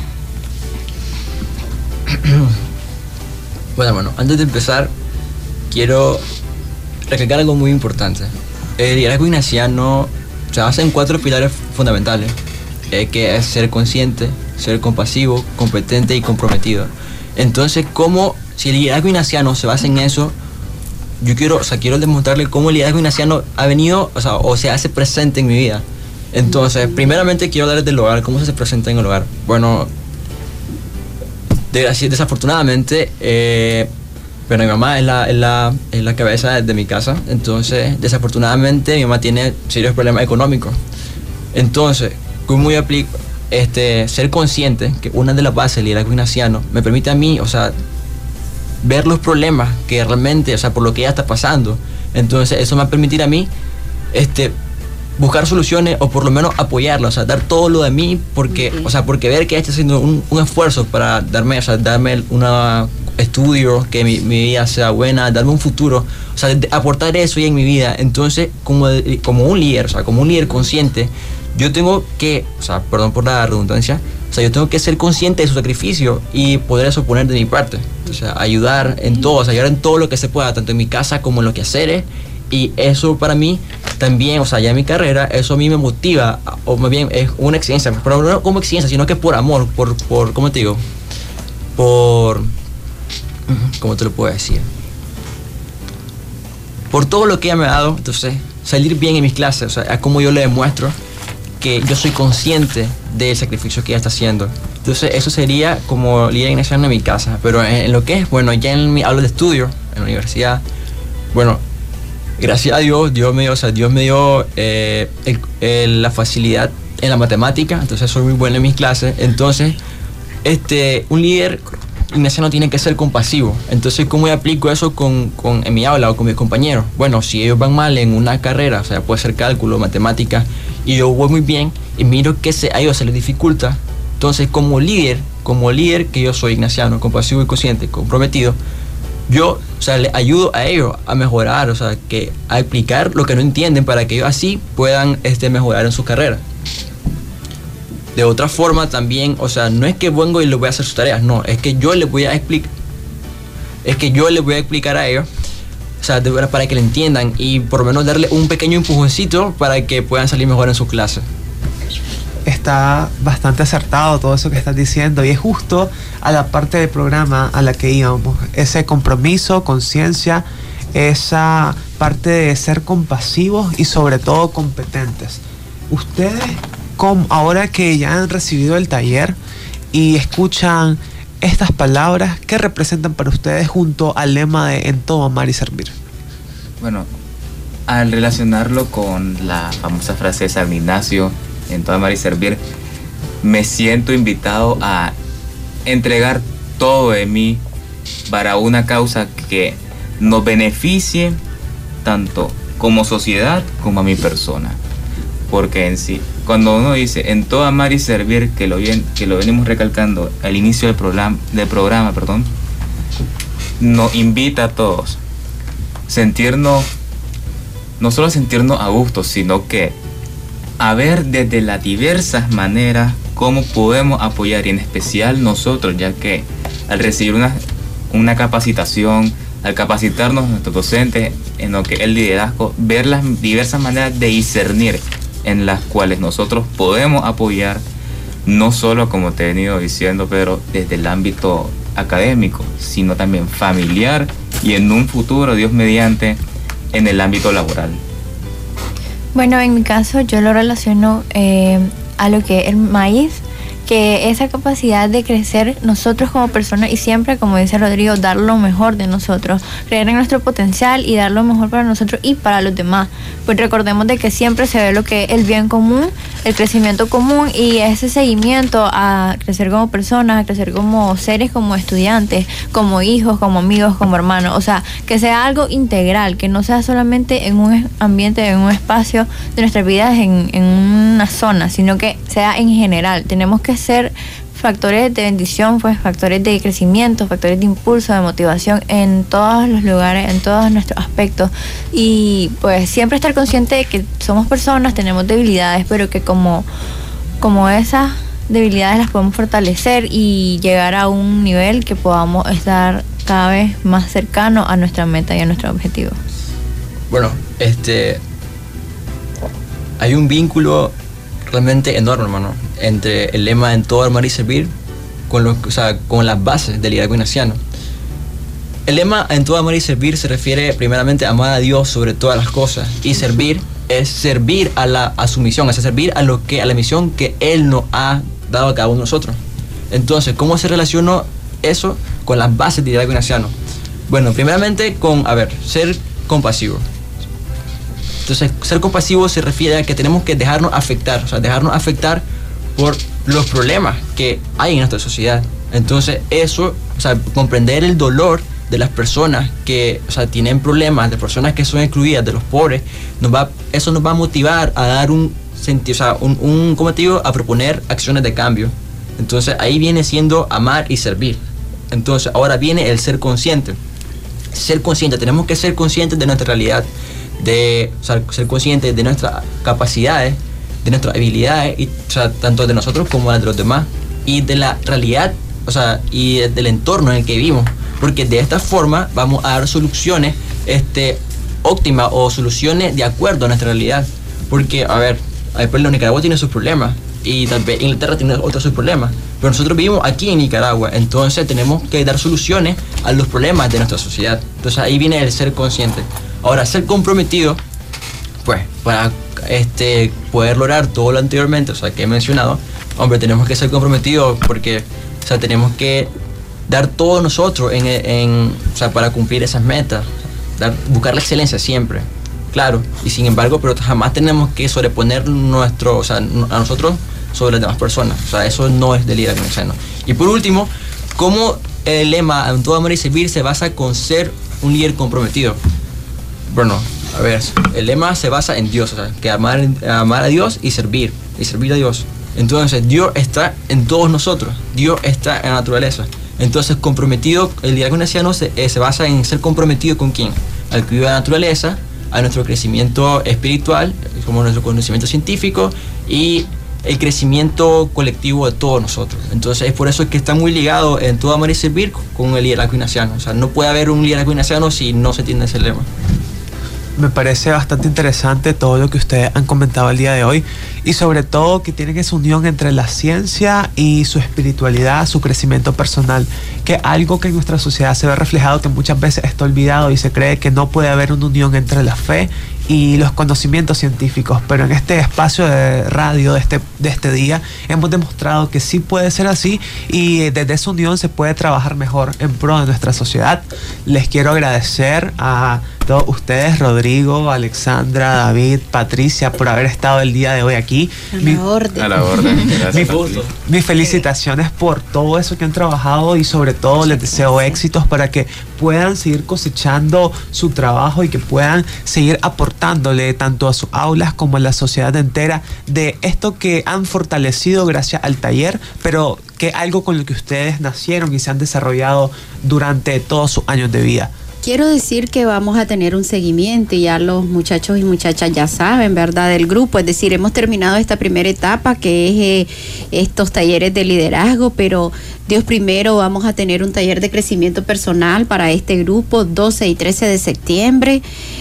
Bueno, bueno, antes de empezar, quiero recalcar algo muy importante. El liderazgo ignaciano se basa en cuatro pilares fundamentales, eh, que es ser consciente, ser compasivo, competente y comprometido. Entonces, ¿cómo, si el liderazgo ignaciano se basa en eso, yo quiero, o sea, quiero demostrarle cómo el liderazgo ignaciano ha venido, o sea, o se hace presente en mi vida. Entonces, primeramente quiero hablar del hogar, cómo se hace presente en el hogar. Bueno, desafortunadamente, eh, pero mi mamá es la, es, la, es la cabeza de mi casa, entonces desafortunadamente mi mamá tiene serios problemas económicos. Entonces, ¿cómo yo aplico? Este, ser consciente que una de las bases del liderazgo ignaciano me permite a mí, o sea, ver los problemas que realmente, o sea, por lo que ella está pasando. Entonces, eso me va a permitir a mí este, buscar soluciones, o por lo menos apoyarla, o sea, dar todo lo de mí, porque, okay. o sea, porque ver que ella está haciendo un, un esfuerzo para darme, o sea, darme una estudio, que mi, mi vida sea buena, darme un futuro, o sea, de, aportar eso ya en mi vida. Entonces, como, como un líder, o sea, como un líder consciente, yo tengo que, o sea, perdón por la redundancia, o sea, yo tengo que ser consciente de su sacrificio y poder eso poner de mi parte, o sea, ayudar en todo, o sea, ayudar en todo lo que se pueda, tanto en mi casa como en los quehaceres. Y eso para mí también, o sea, ya en mi carrera, eso a mí me motiva, o más bien es una exigencia, pero no como exigencia, sino que por amor, por, por ¿cómo te digo? Por, ¿cómo te lo puedo decir? Por todo lo que ella me ha dado. Entonces, salir bien en mis clases, o sea, es como yo le demuestro que yo soy consciente del sacrificio que ella está haciendo. Entonces, eso sería como líder ignaciano en mi casa. Pero en, en lo que es, bueno, ya en mi aula de estudio, en la universidad, bueno, gracias a Dios, Dios me dio, o sea, Dios me dio eh, el, el, la facilidad en la matemática, entonces soy muy bueno en mis clases. Entonces, este, un líder ignaciano tiene que ser compasivo. Entonces, ¿cómo yo aplico eso con, con, en mi aula o con mis compañeros? Bueno, si ellos van mal en una carrera, o sea, puede ser cálculo, matemática, y yo voy muy bien, y miro que se, a ellos se les dificulta, entonces como líder, como líder que yo soy ignaciano, compasivo y consciente, comprometido, yo, o sea, le ayudo a ellos a mejorar, o sea, que a explicar lo que no entienden para que ellos así puedan este, mejorar en su carrera. De otra forma también, o sea, no es que vengo y les voy a hacer sus tareas, no, es que yo les voy a explicar, es que yo les voy a explicar a ellos, o sea, de verdad, para que lo entiendan y por lo menos darle un pequeño empujoncito para que puedan salir mejor en su clase. Está bastante acertado todo eso que estás diciendo, y es justo a la parte del programa a la que íbamos, ese compromiso, conciencia, esa parte de ser compasivos y sobre todo competentes. Ustedes, como ahora que ya han recibido el taller y escuchan estas palabras, ¿qué representan para ustedes junto al lema de En todo amar y servir? Bueno, al relacionarlo con la famosa frase de San Ignacio, en todo amar y servir, me siento invitado a entregar todo de mí para una causa que nos beneficie tanto como sociedad como a mi persona. Porque en sí, cuando uno dice en todo amar y servir, que lo, bien, que lo venimos recalcando al inicio del programa, del programa perdón, nos invita a todos sentirnos, no solo sentirnos a gusto, sino que a ver desde las diversas maneras cómo podemos apoyar, y en especial nosotros, ya que al recibir una, una capacitación, al capacitarnos nuestros docentes en lo que es el liderazgo, ver las diversas maneras de discernir en las cuales nosotros podemos apoyar, no solo, como te he venido diciendo, pero desde el ámbito académico, sino también familiar y en un futuro, Dios mediante, en el ámbito laboral. Bueno, en mi caso yo lo relaciono eh, a lo que es el maíz, que esa capacidad de crecer nosotros como personas y siempre, como dice Rodrigo, dar lo mejor de nosotros, creer en nuestro potencial y dar lo mejor para nosotros y para los demás. Pues recordemos de que siempre se ve lo que es el bien común, el crecimiento común y ese seguimiento a crecer como personas, a crecer como seres, como estudiantes, como hijos, como amigos, como hermanos. O sea, que sea algo integral, que no sea solamente en un ambiente, en un espacio de nuestras vidas, en, en una zona, sino que sea en general. Tenemos que ser factores de bendición, pues factores de crecimiento, factores de impulso, de motivación en todos los lugares, en todos nuestros aspectos, y pues siempre estar consciente de que somos personas, tenemos debilidades, pero que como, como esas debilidades las podemos fortalecer y llegar a un nivel que podamos estar cada vez más cercano a nuestra meta y a nuestro objetivo. Bueno, este hay un vínculo realmente enorme, hermano, entre el lema en todo amar y servir con, lo, o sea, con las bases del liderazgo ignaciano. El lema en todo amar y servir se refiere primeramente a amar a Dios sobre todas las cosas, y servir es servir a, la, a su misión, es servir a, lo que, a la misión que Él nos ha dado a cada uno de nosotros. Entonces, ¿cómo se relaciona eso con las bases del liderazgo ignaciano? Bueno, primeramente con, a ver, ser compasivo. Entonces, ser compasivo se refiere a que tenemos que dejarnos afectar, o sea, dejarnos afectar por los problemas que hay en nuestra sociedad. Entonces, eso, o sea, comprender el dolor de las personas que, o sea, tienen problemas, de personas que son excluidas, de los pobres, nos va, eso nos va a motivar a dar un sentido, o sea, un, un ¿cómo te digo?, a proponer acciones de cambio. Entonces, ahí viene siendo amar y servir. Entonces, ahora viene el ser consciente. Ser consciente, tenemos que ser conscientes de nuestra realidad, de, o sea, ser conscientes de nuestras capacidades, de nuestras habilidades, y, o sea, tanto de nosotros como de los demás, y de la realidad, o sea, y del entorno en el que vivimos, porque de esta forma vamos a dar soluciones este, óptimas o soluciones de acuerdo a nuestra realidad. Porque, a ver, Nicaragua tiene sus problemas, y tal vez Inglaterra tiene otros sus problemas, pero nosotros vivimos aquí en Nicaragua, entonces tenemos que dar soluciones a los problemas de nuestra sociedad. Entonces ahí viene el ser consciente. Ahora, ser comprometido, pues, para este, poder lograr todo lo anteriormente, o sea, que he mencionado, hombre, tenemos que ser comprometidos porque, o sea, tenemos que dar todo nosotros en, en, o sea, para cumplir esas metas, dar, buscar la excelencia siempre, claro, y sin embargo, pero jamás tenemos que sobreponer nuestro, o sea, a nosotros sobre las demás personas, o sea, eso no es de liderazgo ignaciano. Y por último, ¿cómo el lema en todo amor y servir se basa con ser un líder comprometido? Bueno, a ver, el lema se basa en Dios, o sea, que amar, amar a Dios y servir, y servir a Dios. Entonces, Dios está en todos nosotros, Dios está en la naturaleza. Entonces, comprometido, el liderazgo ignaciano se, eh, se basa en ser comprometido con quién, al cuidado de la naturaleza, a nuestro crecimiento espiritual, como nuestro conocimiento científico, y el crecimiento colectivo de todos nosotros. Entonces, es por eso que está muy ligado en todo amar y servir con el liderazgo ignaciano. O sea, no puede haber un liderazgo ignaciano si no se tiene ese lema. Me parece bastante interesante todo lo que ustedes han comentado el día de hoy, y sobre todo que tienen esa unión entre la ciencia y su espiritualidad, su crecimiento personal, que es algo que en nuestra sociedad se ve reflejado, que muchas veces está olvidado y se cree que no puede haber una unión entre la fe y los conocimientos científicos, pero en este espacio de radio de este, de este día hemos demostrado que sí puede ser así, y desde esa unión se puede trabajar mejor en pro de nuestra sociedad. Les quiero agradecer a todos ustedes, Rodrigo, Alexandra, David, Patricia, por haber estado el día de hoy aquí. A Mi, la orden. A la orden. Gracias. Mi, mis felicitaciones por todo eso que han trabajado, y sobre todo les deseo éxitos para que puedan seguir cosechando su trabajo y que puedan seguir aportándole tanto a sus aulas como a la sociedad entera de esto que han fortalecido gracias al taller, pero que es algo con lo que ustedes nacieron y se han desarrollado durante todos sus años de vida. Quiero decir que vamos a tener un seguimiento, y ya los muchachos y muchachas ya saben, ¿verdad?, del grupo. Es decir, hemos terminado esta primera etapa, que es eh, estos talleres de liderazgo, pero Dios primero vamos a tener un taller de crecimiento personal para este grupo doce y trece de septiembre.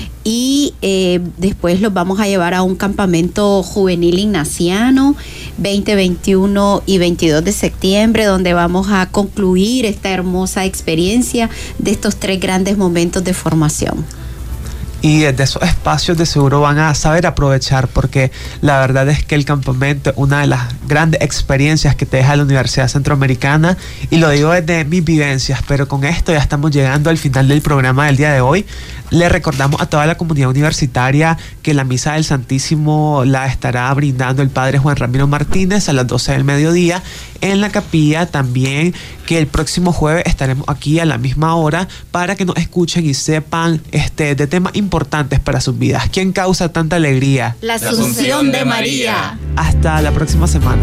Y eh, después los vamos a llevar a un campamento juvenil ignaciano veinte, veintiuno y veintidós de septiembre, donde vamos a concluir esta hermosa experiencia de estos tres grandes momentos de formación. y desde esos espacios de seguro van a saber aprovechar, porque la verdad es que el campamento es una de las grandes experiencias que te deja la Universidad Centroamericana, y lo digo desde mis vivencias. Pero con esto ya estamos llegando al final del programa del día de hoy. Le recordamos a toda la comunidad universitaria que la misa del Santísimo la estará brindando el padre Juan Ramiro Martínez a las doce del mediodía en la capilla. También que el próximo jueves estaremos aquí a la misma hora para que nos escuchen y sepan este, de temas importantes para sus vidas. ¿Quién causa tanta alegría? La Asunción de María. Hasta la próxima semana.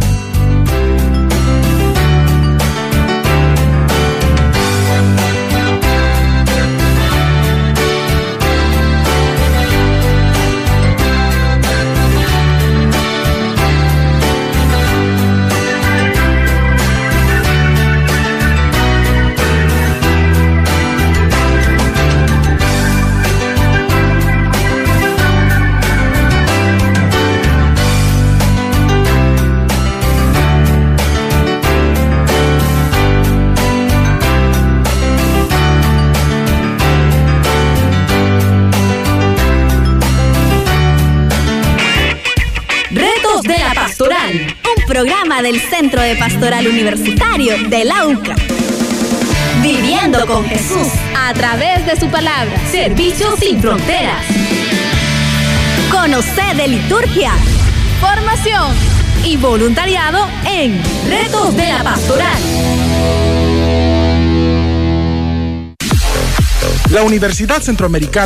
Un programa del Centro de Pastoral Universitario de la U C A. Viviendo con Jesús a través de su palabra. Servicios sin fronteras. Conoce de liturgia, formación y voluntariado en Retos de la Pastoral. La Universidad Centroamericana